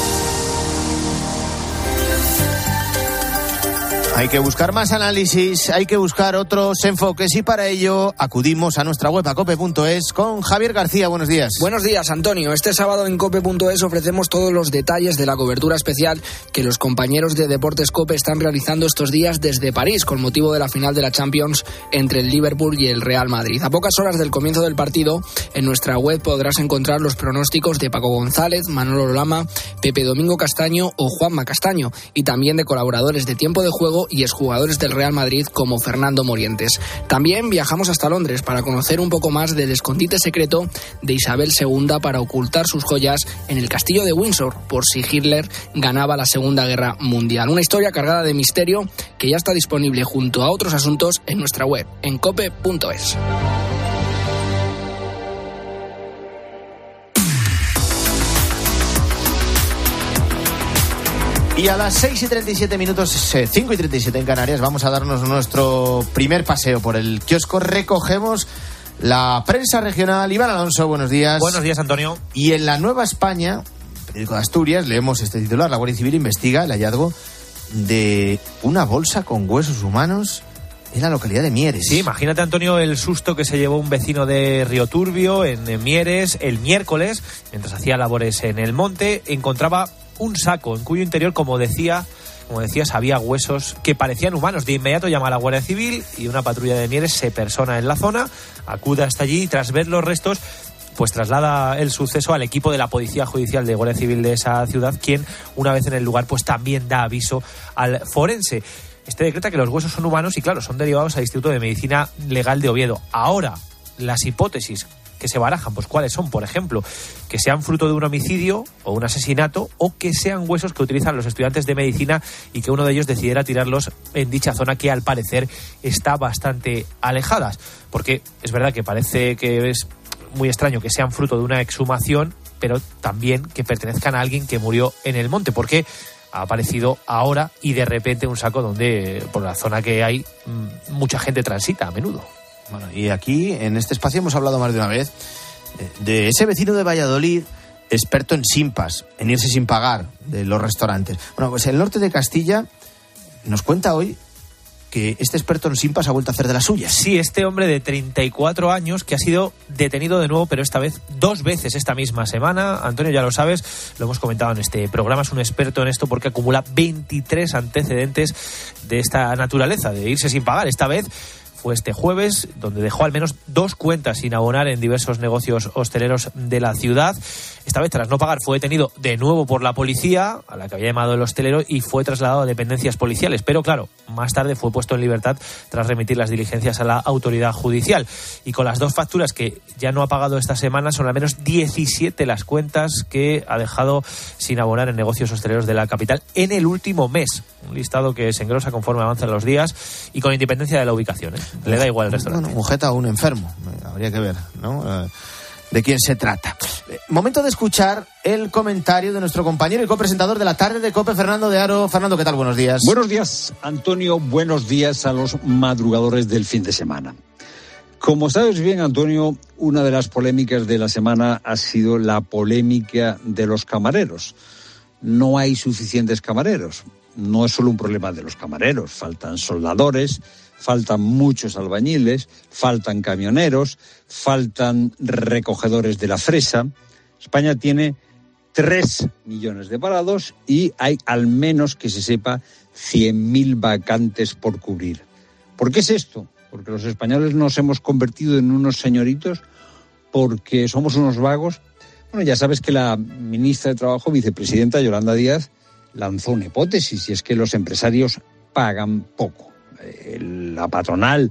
Hay que buscar más análisis, hay que buscar otros enfoques y para ello acudimos a nuestra web, a cope.es, con Javier García. Buenos días.
Buenos días, Antonio. Este sábado en cope.es ofrecemos todos los detalles de la cobertura especial que los compañeros de Deportes COPE están realizando estos días desde París con motivo de la final de la Champions entre el Liverpool y el Real Madrid. A pocas horas del comienzo del partido, en nuestra web podrás encontrar los pronósticos de Paco González, Manolo Lama, Pepe Domingo Castaño o Juanma Castaño y también de colaboradores de Tiempo de Juego y exjugadores del Real Madrid como Fernando Morientes. También viajamos hasta Londres para conocer un poco más del escondite secreto de Isabel II para ocultar sus joyas en el castillo de Windsor por si Hitler ganaba la Segunda Guerra Mundial. Una historia cargada de misterio que ya está disponible junto a otros asuntos en nuestra web, en cope.es.
Y a las 6:37, 5:37 en Canarias, vamos a darnos nuestro primer paseo por el kiosco. Recogemos la prensa regional. Iván Alonso, buenos días.
Buenos días, Antonio.
Y en la Nueva España, periódico de Asturias, leemos este titular: la Guardia Civil investiga el hallazgo de una bolsa con huesos humanos en la localidad de Mieres.
Sí, imagínate, Antonio, el susto que se llevó un vecino de Río Turbio, en Mieres, el miércoles, mientras hacía labores en el monte. Encontraba un saco en cuyo interior, como decías, había huesos que parecían humanos. De inmediato llama a la Guardia Civil y una patrulla de Mieres se persona en la zona, acude hasta allí y tras ver los restos, pues traslada el suceso al equipo de la Policía Judicial de Guardia Civil de esa ciudad, quien, una vez en el lugar, pues también da aviso al forense. Este decreta que los huesos son humanos y, claro, son derivados al Instituto de Medicina Legal de Oviedo. Ahora, las hipótesis que se barajan, pues ¿cuáles son? Por ejemplo, que sean fruto de un homicidio o un asesinato, o que sean huesos que utilizan los estudiantes de medicina y que uno de ellos decidiera tirarlos en dicha zona, que al parecer está bastante alejada. Porque es verdad que parece que es muy extraño que sean fruto de una exhumación, pero también que pertenezcan a alguien que murió en el monte, porque ha aparecido ahora y de repente un saco donde, por la zona que hay, mucha gente transita a menudo.
Bueno, y aquí, en este espacio, hemos hablado más de una vez de ese vecino de Valladolid, experto en simpas, en irse sin pagar de los restaurantes. Bueno, pues el norte de Castilla nos cuenta hoy que este experto en simpas ha vuelto a hacer de las suyas.
Sí, este hombre de 34 años que ha sido detenido de nuevo, pero esta vez 2 veces esta misma semana. Antonio, ya lo sabes, lo hemos comentado en este programa, es un experto en esto porque acumula 23 antecedentes de esta naturaleza, de irse sin pagar. Esta vez fue este jueves, donde dejó al menos 2 cuentas sin abonar en diversos negocios hosteleros de la ciudad. Esta vez, tras no pagar, fue detenido de nuevo por la policía, a la que había llamado el hostelero, y fue trasladado a dependencias policiales. Pero claro, más tarde fue puesto en libertad tras remitir las diligencias a la autoridad judicial. Y con las 2 facturas que ya no ha pagado esta semana, son al menos 17 las cuentas que ha dejado sin abonar en negocios hosteleros de la capital en el último mes. Un listado que se engrosa conforme avanzan los días y con independencia de la ubicación, ¿eh? Le da igual el restaurante.
Bueno, un jeta o un enfermo, habría que ver, ¿no? De quién se trata. Momento de escuchar el comentario de nuestro compañero y copresentador de la tarde de COPE, Fernando de Aro. Fernando, ¿qué tal? Buenos días.
Buenos días, Antonio. Buenos días a los madrugadores del fin de semana. Como sabes bien, Antonio, una de las polémicas de la semana ha sido la polémica de los camareros. No hay suficientes camareros. No es solo un problema de los camareros. Faltan soldadores, faltan muchos albañiles, faltan camioneros, faltan recogedores de la fresa. España tiene 3 millones de parados y hay, al menos que se sepa, 100.000 vacantes por cubrir. ¿Por qué es esto? Porque los españoles nos hemos convertido en unos señoritos, porque somos unos vagos. Bueno, ya sabes que la ministra de Trabajo, vicepresidenta Yolanda Díaz, lanzó una hipótesis, y es que los empresarios pagan poco. La patronal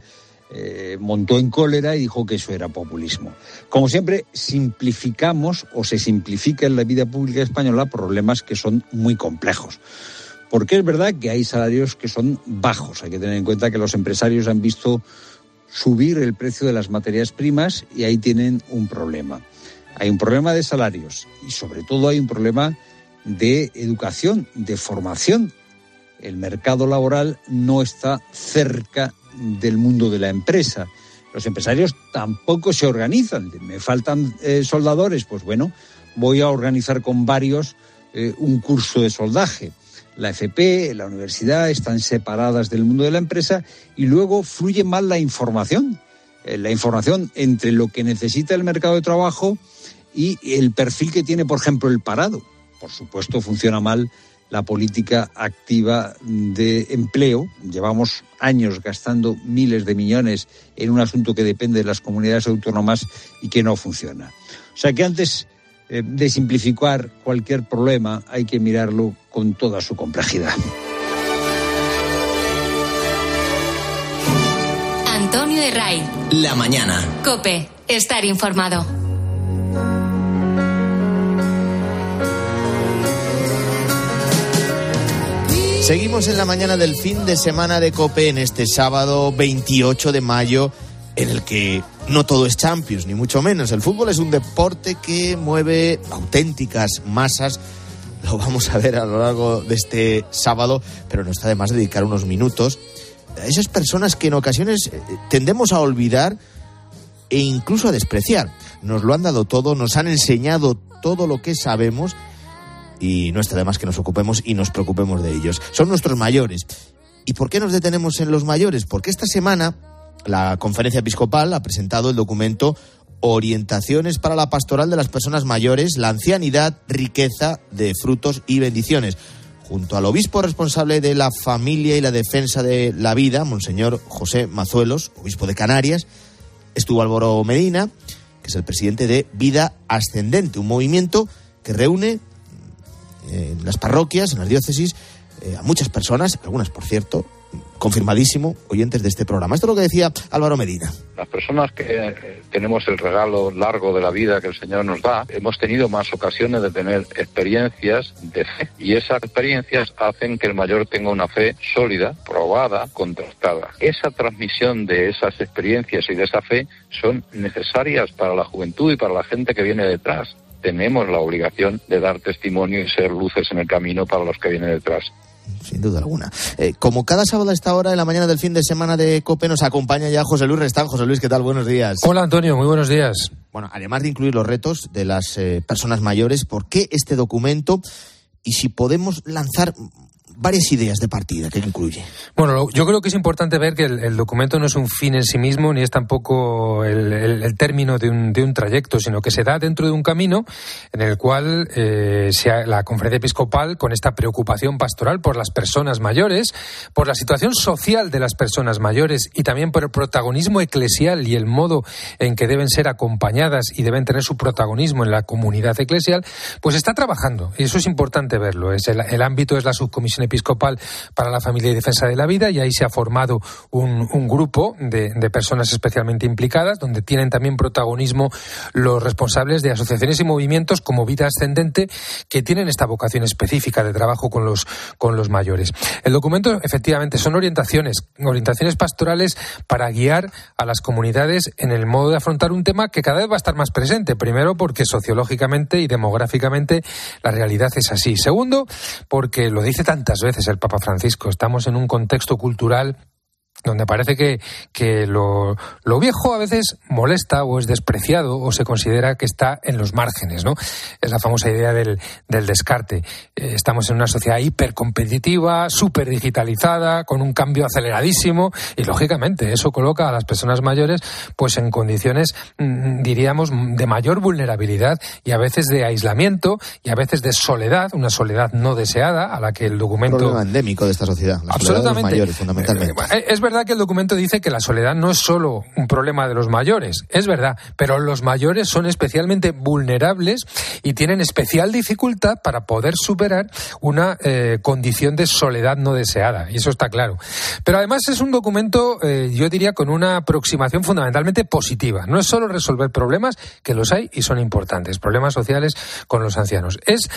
montó en cólera y dijo que eso era populismo. Como siempre, simplificamos, o se simplifica en la vida pública española, problemas que son muy complejos. Porque es verdad que hay salarios que son bajos. Hay que tener en cuenta que los empresarios han visto subir el precio de las materias primas y ahí tienen un problema. Hay un problema de salarios y sobre todo hay un problema de educación, de formación. El mercado laboral no está cerca del mundo de la empresa. Los empresarios tampoco se organizan. Me faltan soldadores, pues bueno, voy a organizar con varios un curso de soldaje. La FP, la universidad están separadas del mundo de la empresa y luego fluye mal la información. La información entre lo que necesita el mercado de trabajo y el perfil que tiene, por ejemplo, el parado. Por supuesto, funciona mal la política activa de empleo. Llevamos años gastando miles de millones en un asunto que depende de las comunidades autónomas y que no funciona. O sea que antes de simplificar cualquier problema hay que mirarlo con toda su complejidad.
Antonio de Ray.
La mañana.
COPE. Estar informado.
Seguimos en la mañana del fin de semana de COPE en este sábado 28 de mayo, en el que no todo es Champions, ni mucho menos. El fútbol es un deporte que mueve auténticas masas. Lo vamos a ver a lo largo de este sábado, pero no está de más dedicar unos minutos a esas personas que en ocasiones tendemos a olvidar e incluso a despreciar. Nos lo han dado todo, nos han enseñado todo lo que sabemos y no está de más que nos ocupemos y nos preocupemos de ellos. Son nuestros mayores. ¿Y por qué nos detenemos en los mayores? Porque esta semana la Conferencia Episcopal ha presentado el documento Orientaciones para la Pastoral de las Personas Mayores, la Ancianidad, Riqueza de Frutos y Bendiciones. Junto al obispo responsable de la familia y la defensa de la vida, Monseñor José Mazuelos, obispo de Canarias, estuvo Álvaro Medina, que es el presidente de Vida Ascendente, un movimiento que reúne en las parroquias, en las diócesis, a muchas personas, algunas, por cierto, confirmadísimo, oyentes de este programa. Esto es lo que decía Álvaro Medina.
Las personas que tenemos el regalo largo de la vida que el Señor nos da, hemos tenido más ocasiones de tener experiencias de fe. Y esas experiencias hacen que el mayor tenga una fe sólida, probada, contrastada. Esa transmisión de esas experiencias y de esa fe son necesarias para la juventud y para la gente que viene detrás. Tenemos la obligación de dar testimonio y ser luces en el camino para los que vienen detrás.
Sin duda alguna. Como cada sábado a esta hora, en la mañana del fin de semana de COPE, nos acompaña ya José Luis Restán. José Luis, ¿qué tal? Buenos días.
Hola, Antonio, muy buenos días.
Bueno, además de incluir los retos de las personas mayores, ¿por qué este documento? Y si podemos lanzar varias ideas de partida que incluye.
Bueno, yo creo que es importante ver que el documento no es un fin en sí mismo, ni es tampoco el término de un trayecto, sino que se da dentro de un camino en el cual la Conferencia Episcopal, con esta preocupación pastoral por las personas mayores, por la situación social de las personas mayores y también por el protagonismo eclesial y el modo en que deben ser acompañadas y deben tener su protagonismo en la comunidad eclesial, pues está trabajando, y eso es importante verlo. El ámbito es la Subcomisión Episcopal para la Familia y Defensa de la Vida, y ahí se ha formado un grupo de personas especialmente implicadas, donde tienen también protagonismo los responsables de asociaciones y movimientos como Vida Ascendente, que tienen esta vocación específica de trabajo con los mayores. El documento, efectivamente, son orientaciones pastorales para guiar a las comunidades en el modo de afrontar un tema que cada vez va a estar más presente. Primero, porque sociológicamente y demográficamente la realidad es así. Segundo, porque lo dice tantas veces el Papa Francisco, estamos en un contexto cultural donde parece que lo viejo a veces molesta o es despreciado o se considera que está en los márgenes, ¿no? Es la famosa idea del descarte. Estamos en una sociedad hipercompetitiva, súper digitalizada, con un cambio aceleradísimo, y lógicamente eso coloca a las personas mayores pues en condiciones, diríamos, de mayor vulnerabilidad y a veces de aislamiento y a veces de soledad, una soledad no deseada a la que el documento...
Un problema endémico de esta sociedad, la soledad de los mayores, fundamentalmente.
Es verdad que el documento dice que la soledad no es solo un problema de los mayores, es verdad, pero los mayores son especialmente vulnerables y tienen especial dificultad para poder superar una condición de soledad no deseada, y eso está claro. Pero además es un documento, yo diría, con una aproximación fundamentalmente positiva. No es solo resolver problemas, que los hay y son importantes, problemas sociales con los ancianos. Es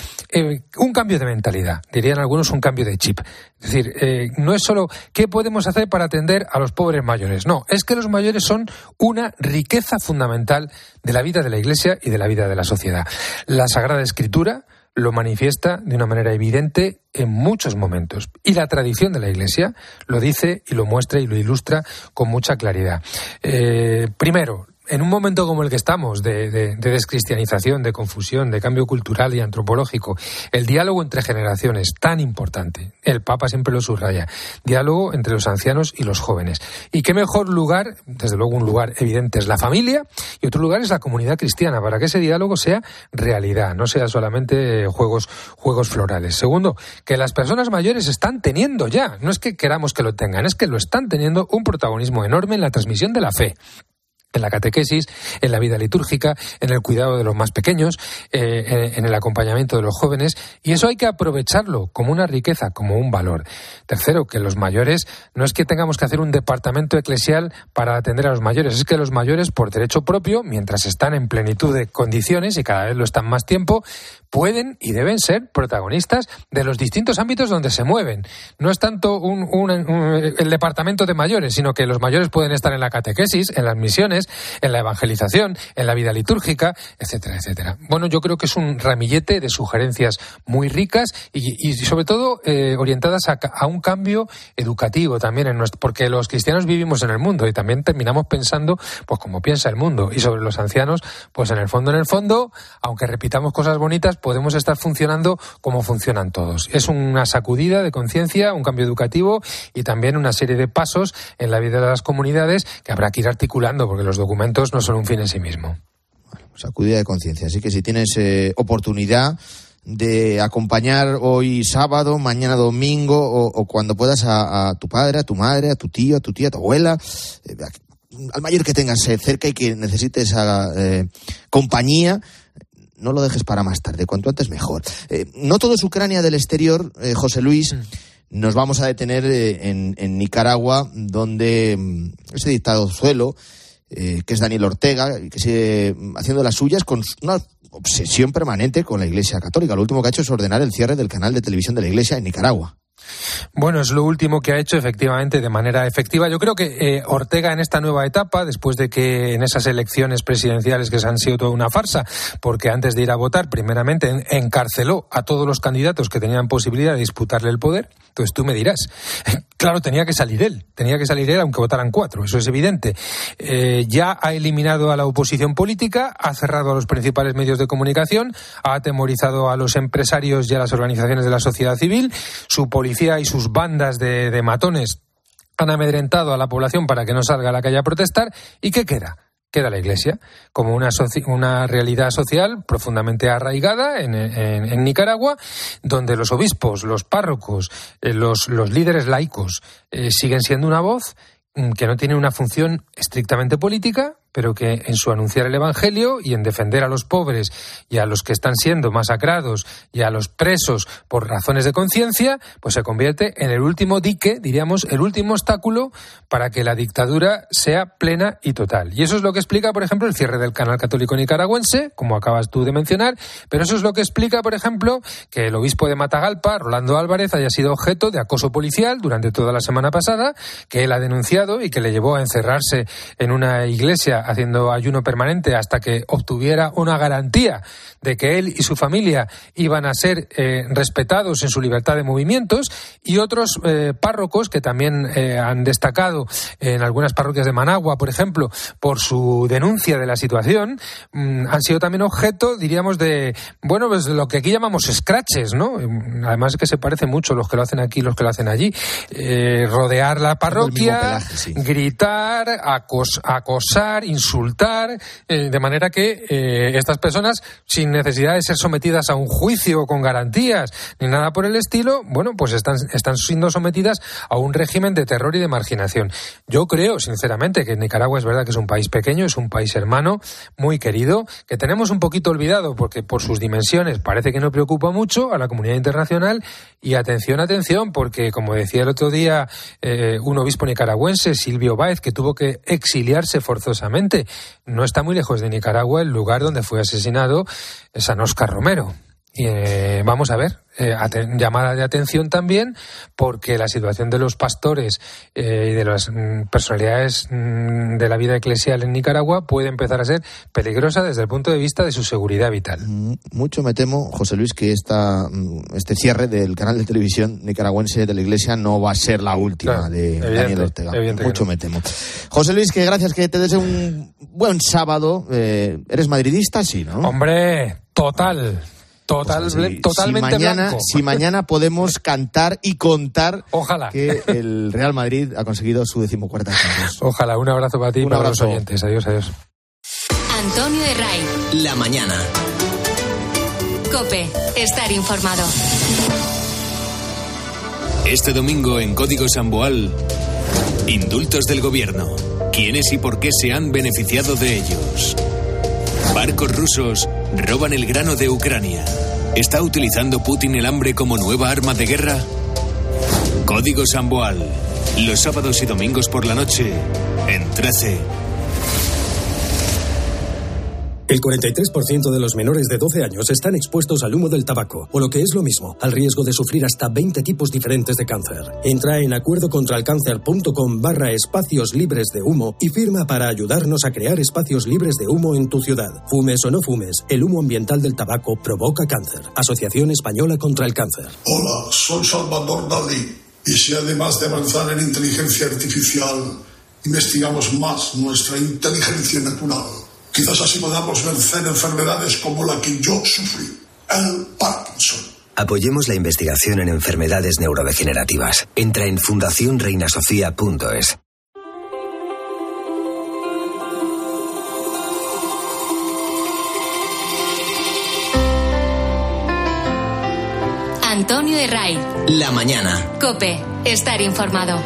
un cambio de mentalidad, dirían algunos un cambio de chip. Es decir, no es solo qué podemos hacer para atender a los pobres mayores. No, es que los mayores son una riqueza fundamental de la vida de la Iglesia y de la vida de la sociedad. La Sagrada Escritura lo manifiesta de una manera evidente en muchos momentos. Y la tradición de la Iglesia lo dice y lo muestra y lo ilustra con mucha claridad. Primero, en un momento como el que estamos, de descristianización, de confusión, de cambio cultural y antropológico, el diálogo entre generaciones, tan importante. El Papa siempre lo subraya. Diálogo entre los ancianos y los jóvenes. Y qué mejor lugar, desde luego un lugar evidente, es la familia, y otro lugar es la comunidad cristiana, para que ese diálogo sea realidad, no sea solamente juegos florales. Segundo, que las personas mayores están teniendo ya, no es que queramos que lo tengan, es que lo están teniendo, un protagonismo enorme en la transmisión de la fe, en la catequesis, en la vida litúrgica, en el cuidado de los más pequeños, en el acompañamiento de los jóvenes, y eso hay que aprovecharlo como una riqueza, como un valor. Tercero, que los mayores, no es que tengamos que hacer un departamento eclesial para atender a los mayores, es que los mayores, por derecho propio, mientras están en plenitud de condiciones y cada vez lo están más tiempo, pueden y deben ser protagonistas de los distintos ámbitos donde se mueven. No es tanto el departamento de mayores, sino que los mayores pueden estar en la catequesis, en las misiones, en la evangelización, en la vida litúrgica, etcétera, etcétera. Bueno, yo creo que es un ramillete de sugerencias muy ricas y sobre todo orientadas a un cambio educativo también, porque los cristianos vivimos en el mundo y también terminamos pensando pues como piensa el mundo, y sobre los ancianos, pues en el fondo, aunque repitamos cosas bonitas, podemos estar funcionando como funcionan todos. Es una sacudida de conciencia, un cambio educativo y también una serie de pasos en la vida de las comunidades que habrá que ir articulando, porque los documentos no son un fin en sí mismo.
Bueno, sacudida de conciencia. Así que si tienes oportunidad de acompañar hoy sábado, mañana domingo o cuando puedas a tu padre, a tu madre, a tu tío, a tu tía, a tu abuela, al mayor que tengas cerca y que necesites compañía, no lo dejes para más tarde, cuanto antes mejor. No todo es Ucrania del exterior, José Luis. Nos vamos a detener en Nicaragua, donde ese dictadozuelo, que es Daniel Ortega, que sigue haciendo las suyas con una obsesión permanente con la Iglesia Católica. Lo último que ha hecho es ordenar el cierre del canal de televisión de la Iglesia en Nicaragua.
Bueno, es lo último que ha hecho, efectivamente, de manera efectiva. Yo creo que Ortega, en esta nueva etapa, después de que en esas elecciones presidenciales que se han sido toda una farsa, porque antes de ir a votar, primeramente encarceló a todos los candidatos que tenían posibilidad de disputarle el poder. Entonces tú me dirás, Claro, tenía que salir él, aunque votaran 4, eso es evidente. Ya ha eliminado a la oposición política, ha cerrado a los principales medios de comunicación, ha atemorizado a los empresarios y a las organizaciones de la sociedad civil, su policía y sus bandas de matones han amedrentado a la población para que no salga a la calle a protestar. ¿Y qué queda? Queda la Iglesia como una realidad social profundamente arraigada en Nicaragua, donde los obispos, los párrocos, los líderes laicos siguen siendo una voz que no tiene una función estrictamente política, pero que en su anunciar el Evangelio y en defender a los pobres y a los que están siendo masacrados y a los presos por razones de conciencia, pues se convierte en el último dique, diríamos, el último obstáculo para que la dictadura sea plena y total. Y eso es lo que explica, por ejemplo, el cierre del canal católico nicaragüense, como acabas tú de mencionar, pero eso es lo que explica, por ejemplo, que el obispo de Matagalpa, Rolando Álvarez, haya sido objeto de acoso policial durante toda la semana pasada, que él ha denunciado y que le llevó a encerrarse en una iglesia haciendo ayuno permanente hasta que obtuviera una garantía de que él y su familia iban a ser respetados en su libertad de movimientos, y otros párrocos que también han destacado en algunas parroquias de Managua, por ejemplo, por su denuncia de la situación, han sido también objeto, diríamos, de, bueno, pues lo que aquí llamamos scratches, ¿no? Además que se parecen mucho los que lo hacen aquí y los que lo hacen allí. Rodear la parroquia, pelaje, sí. Gritar, acosar, insultar, de manera que estas personas, sin necesidad de ser sometidas a un juicio con garantías ni nada por el estilo, bueno, pues están siendo sometidas a un régimen de terror y de marginación. Yo creo, sinceramente, que Nicaragua es verdad que es un país pequeño, es un país hermano, muy querido, que tenemos un poquito olvidado porque por sus dimensiones parece que no preocupa mucho a la comunidad internacional. Y atención, porque como decía el otro día un obispo nicaragüense, Silvio Báez, que tuvo que exiliarse forzosamente, no está muy lejos de Nicaragua el lugar donde fue asesinado San Óscar Romero. Y vamos a ver, llamada de atención también, porque la situación de los pastores y de las personalidades de la vida eclesial en Nicaragua puede empezar a ser peligrosa desde el punto de vista de su seguridad vital.
Mucho me temo, José Luis, que este cierre del canal de televisión nicaragüense de la Iglesia no va a ser la última, claro, de Daniel Ortega. Mucho me temo. José Luis, que gracias, que te deseo un buen sábado. ¿Eres madridista? Sí, ¿no?
Hombre, total. Totalmente blanco.
Si mañana podemos cantar y contar,
ojalá,
que el Real Madrid ha conseguido su 14ª Champions.
Ojalá. Un abrazo para ti y para los oyentes. Adiós.
Antonio Herray.
La mañana.
COPE. Estar informado.
Este domingo en Código Samboal, indultos del gobierno. ¿Quiénes y por qué se han beneficiado de ellos? Barcos rusos roban el grano de Ucrania. ¿Está utilizando Putin el hambre como nueva arma de guerra? Código Samboal. Los sábados y domingos por la noche, en 13.
El 43% de los menores de 12 años están expuestos al humo del tabaco, o lo que es lo mismo, al riesgo de sufrir hasta 20 tipos diferentes de cáncer. Entra en acuerdocontralcáncer.com/espacios libres de humo y firma para ayudarnos a crear espacios libres de humo en tu ciudad. Fumes o no fumes, el humo ambiental del tabaco provoca cáncer. Asociación Española contra el Cáncer.
Hola, soy Salvador Dalí. Y si además de avanzar en inteligencia artificial, investigamos más nuestra inteligencia natural, quizás así podamos vencer enfermedades como la que yo sufrí, el Parkinson.
Apoyemos la investigación en enfermedades neurodegenerativas. Entra en fundacionreinasofía.es.
Antonio Herray.
La mañana.
COPE. Estar informado.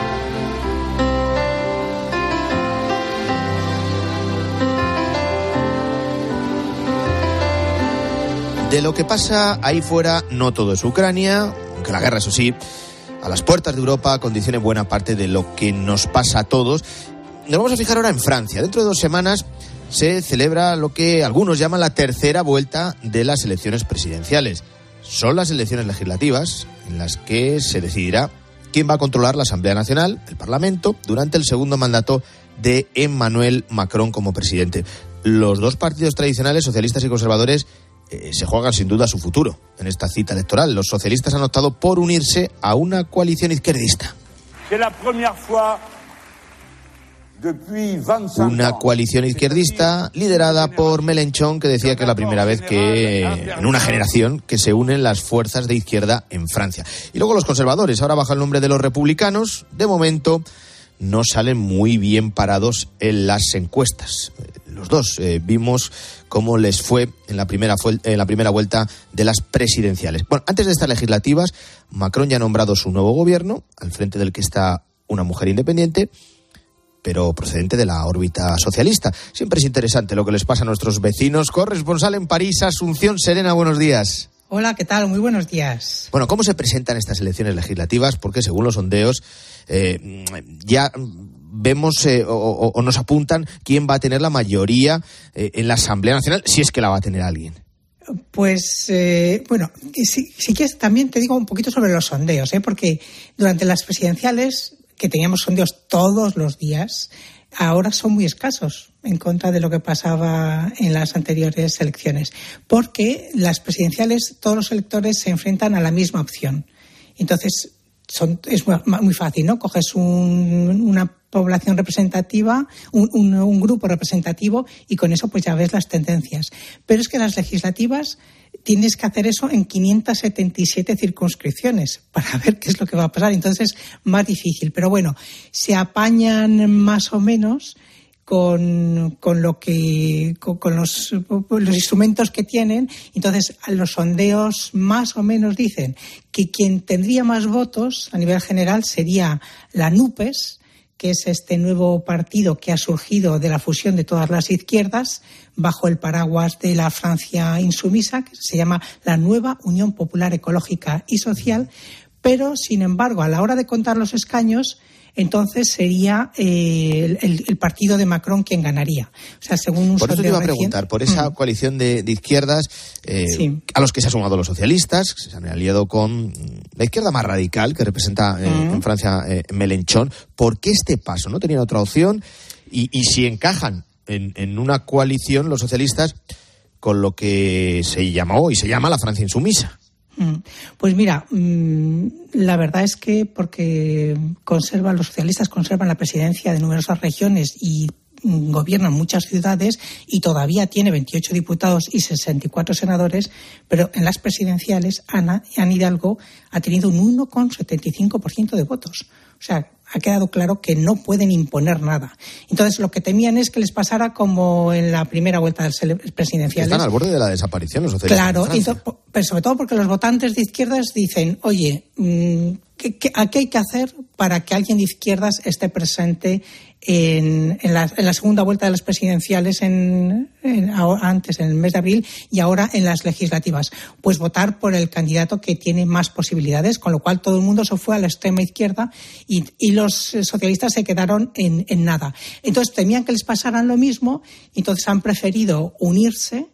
De lo que pasa ahí fuera, no todo es Ucrania, aunque la guerra, eso sí, a las puertas de Europa condiciona buena parte de lo que nos pasa a todos. Nos vamos a fijar ahora en Francia. Dentro de 2 semanas se celebra lo que algunos llaman la tercera vuelta de las elecciones presidenciales. Son las elecciones legislativas en las que se decidirá quién va a controlar la Asamblea Nacional, el Parlamento, durante el segundo mandato de Emmanuel Macron como presidente. Los 2 partidos tradicionales, socialistas y conservadores, se juegan sin duda su futuro en esta cita electoral. Los socialistas han optado por unirse a una coalición izquierdista. Una coalición izquierdista liderada por Mélenchon, que decía que es la primera vez que en una generación que se unen las fuerzas de izquierda en Francia. Y luego los conservadores, ahora baja el nombre de los republicanos. De momento no salen muy bien parados en las encuestas. Los dos vimos cómo les fue en la primera vuelta de las presidenciales. Bueno, antes de estas legislativas, Macron ya ha nombrado su nuevo gobierno, al frente del que está una mujer independiente, pero procedente de la órbita socialista. Siempre es interesante lo que les pasa a nuestros vecinos. Corresponsal en París, Asunción Serena, buenos días.
Hola, ¿qué tal? Muy buenos días.
Bueno, ¿cómo se presentan estas elecciones legislativas? Porque según los sondeos ya vemos o nos apuntan quién va a tener la mayoría en la Asamblea Nacional, si es que la va a tener alguien.
Pues, si quieres también te digo un poquito sobre los sondeos, porque durante las presidenciales, que teníamos sondeos todos los días, ahora son muy escasos en contra de lo que pasaba en las anteriores elecciones, porque las presidenciales todos los electores se enfrentan a la misma opción. Entonces es muy fácil, ¿no? Coges una población representativa, un grupo representativo, y con eso pues ya ves las tendencias. Pero es que las legislativas tienes que hacer eso en 577 circunscripciones para ver qué es lo que va a pasar. Entonces, más difícil. Pero bueno, se apañan más o menos con los instrumentos que tienen. Entonces, los sondeos más o menos dicen que quien tendría más votos a nivel general sería la NUPES, que es este nuevo partido que ha surgido de la fusión de todas las izquierdas bajo el paraguas de la Francia insumisa, que se llama la Nueva Unión Popular Ecológica y Social, pero, sin embargo, a la hora de contar los escaños, entonces sería el partido de Macron quien ganaría. O sea, según un
por eso te iba a preguntar, por esa coalición de izquierdas a los que se han sumado los socialistas, que se han aliado con la izquierda más radical que representa en Francia Mélenchon. ¿Por qué este paso? ¿No tenían otra opción? Y si encajan en una coalición los socialistas con lo que se llamó y se llama la Francia insumisa.
Pues mira, la verdad es que porque los socialistas conservan la presidencia de numerosas regiones y gobiernan muchas ciudades y todavía tiene 28 diputados y 64 senadores, pero en las presidenciales Anne Hidalgo ha tenido un 1,75% de votos. O sea, ha quedado claro que no pueden imponer nada. Entonces, lo que temían es que les pasara como en la primera vuelta de las presidenciales.
Están al borde de la desaparición los socialistas.
Claro, pero sobre todo porque los votantes de izquierdas dicen, oye, ¿qué hay que hacer para que alguien de izquierdas esté presente en la segunda vuelta de las presidenciales antes, en el mes de abril, y ahora en las legislativas? Pues votar por el candidato que tiene más posibilidades, con lo cual todo el mundo se fue a la extrema izquierda y los socialistas se quedaron en nada. Entonces temían que les pasaran lo mismo, y entonces han preferido unirse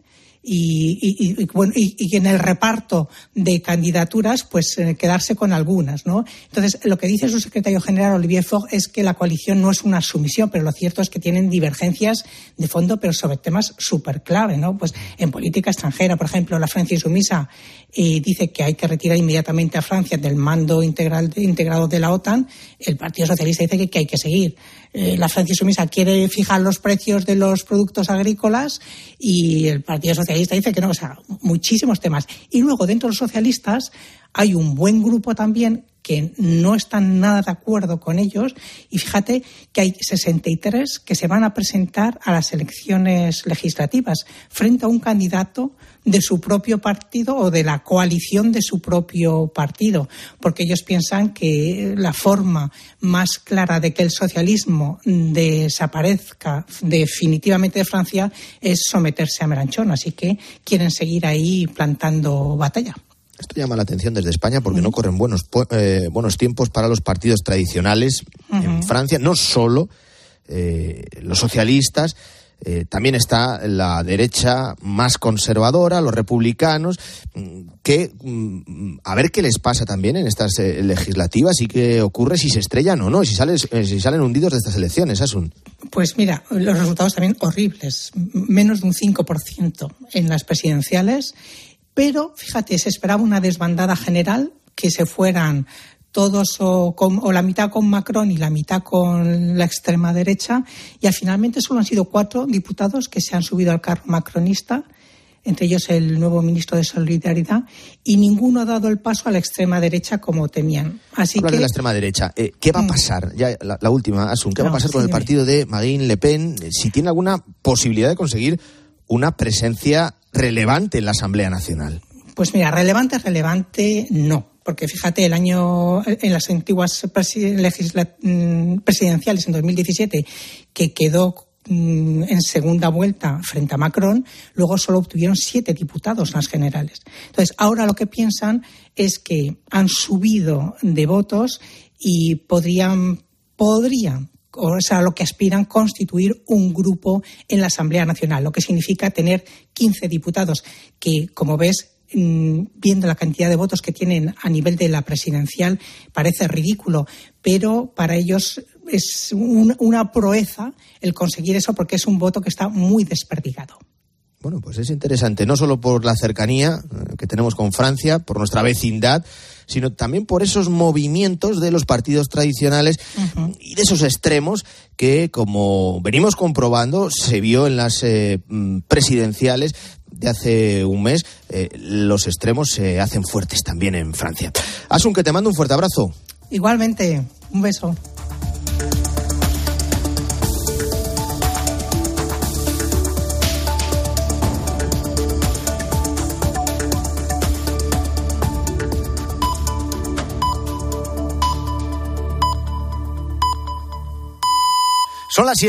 y en el reparto de candidaturas pues quedarse con algunas, ¿no? Entonces, lo que dice su secretario general Olivier Faure es que la coalición no es una sumisión, pero lo cierto es que tienen divergencias de fondo, pero sobre temas súper clave, ¿no? Pues en política extranjera, por ejemplo, la Francia insumisa dice que hay que retirar inmediatamente a Francia del mando integrado de la OTAN. El Partido Socialista dice que hay que seguir. La Francia insumisa quiere fijar los precios de los productos agrícolas y el Partido Socialista dice que no. O sea, muchísimos temas. Y luego, dentro de los socialistas, hay un buen grupo también que no están nada de acuerdo con ellos, y fíjate que hay 63 que se van a presentar a las elecciones legislativas frente a un candidato de su propio partido o de la coalición de su propio partido, porque ellos piensan que la forma más clara de que el socialismo desaparezca definitivamente de Francia es someterse a Mélenchon, así que quieren seguir ahí plantando batalla.
Esto llama la atención desde España porque no corren buenos tiempos para los partidos tradicionales en Francia, no solo los socialistas. También está la derecha más conservadora, los republicanos, que a ver qué les pasa también en estas legislativas y qué ocurre si se estrellan o no, si salen hundidos de estas elecciones, Asun.
Pues mira, los resultados también horribles, menos de un 5% en las presidenciales, pero fíjate, se esperaba una desbandada general, que se fueran todos o la mitad con Macron y la mitad con la extrema derecha, y finalmente solo han sido 4 diputados que se han subido al carro macronista, entre ellos el nuevo ministro de Solidaridad, y ninguno ha dado el paso a la extrema derecha como temían. Así
Hablar
que
de la extrema derecha, ¿qué va a pasar? Ya la última, Asun, ¿qué va a pasar con el partido de Marine Le Pen? Si tiene alguna posibilidad de conseguir una presencia relevante en la Asamblea Nacional.
Pues mira, relevante no. Porque fíjate, en las antiguas presidenciales en 2017, que quedó en segunda vuelta frente a Macron, luego solo obtuvieron 7 diputados en las generales. Entonces, ahora lo que piensan es que han subido de votos y podrían, o sea, lo que aspiran, constituir un grupo en la Asamblea Nacional, lo que significa tener 15 diputados, que, como ves, viendo la cantidad de votos que tienen a nivel de la presidencial, parece ridículo, pero para ellos es una proeza el conseguir eso, porque es un voto que está muy desperdigado.
Bueno, pues es interesante, no solo por la cercanía que tenemos con Francia, por nuestra vecindad, sino también por esos movimientos de los partidos tradicionales y de esos extremos que, como venimos comprobando, se vio en las presidenciales de hace un mes. Los extremos se hacen fuertes también en Francia. Asun, que te mando un fuerte abrazo.
Igualmente, un beso.
Son las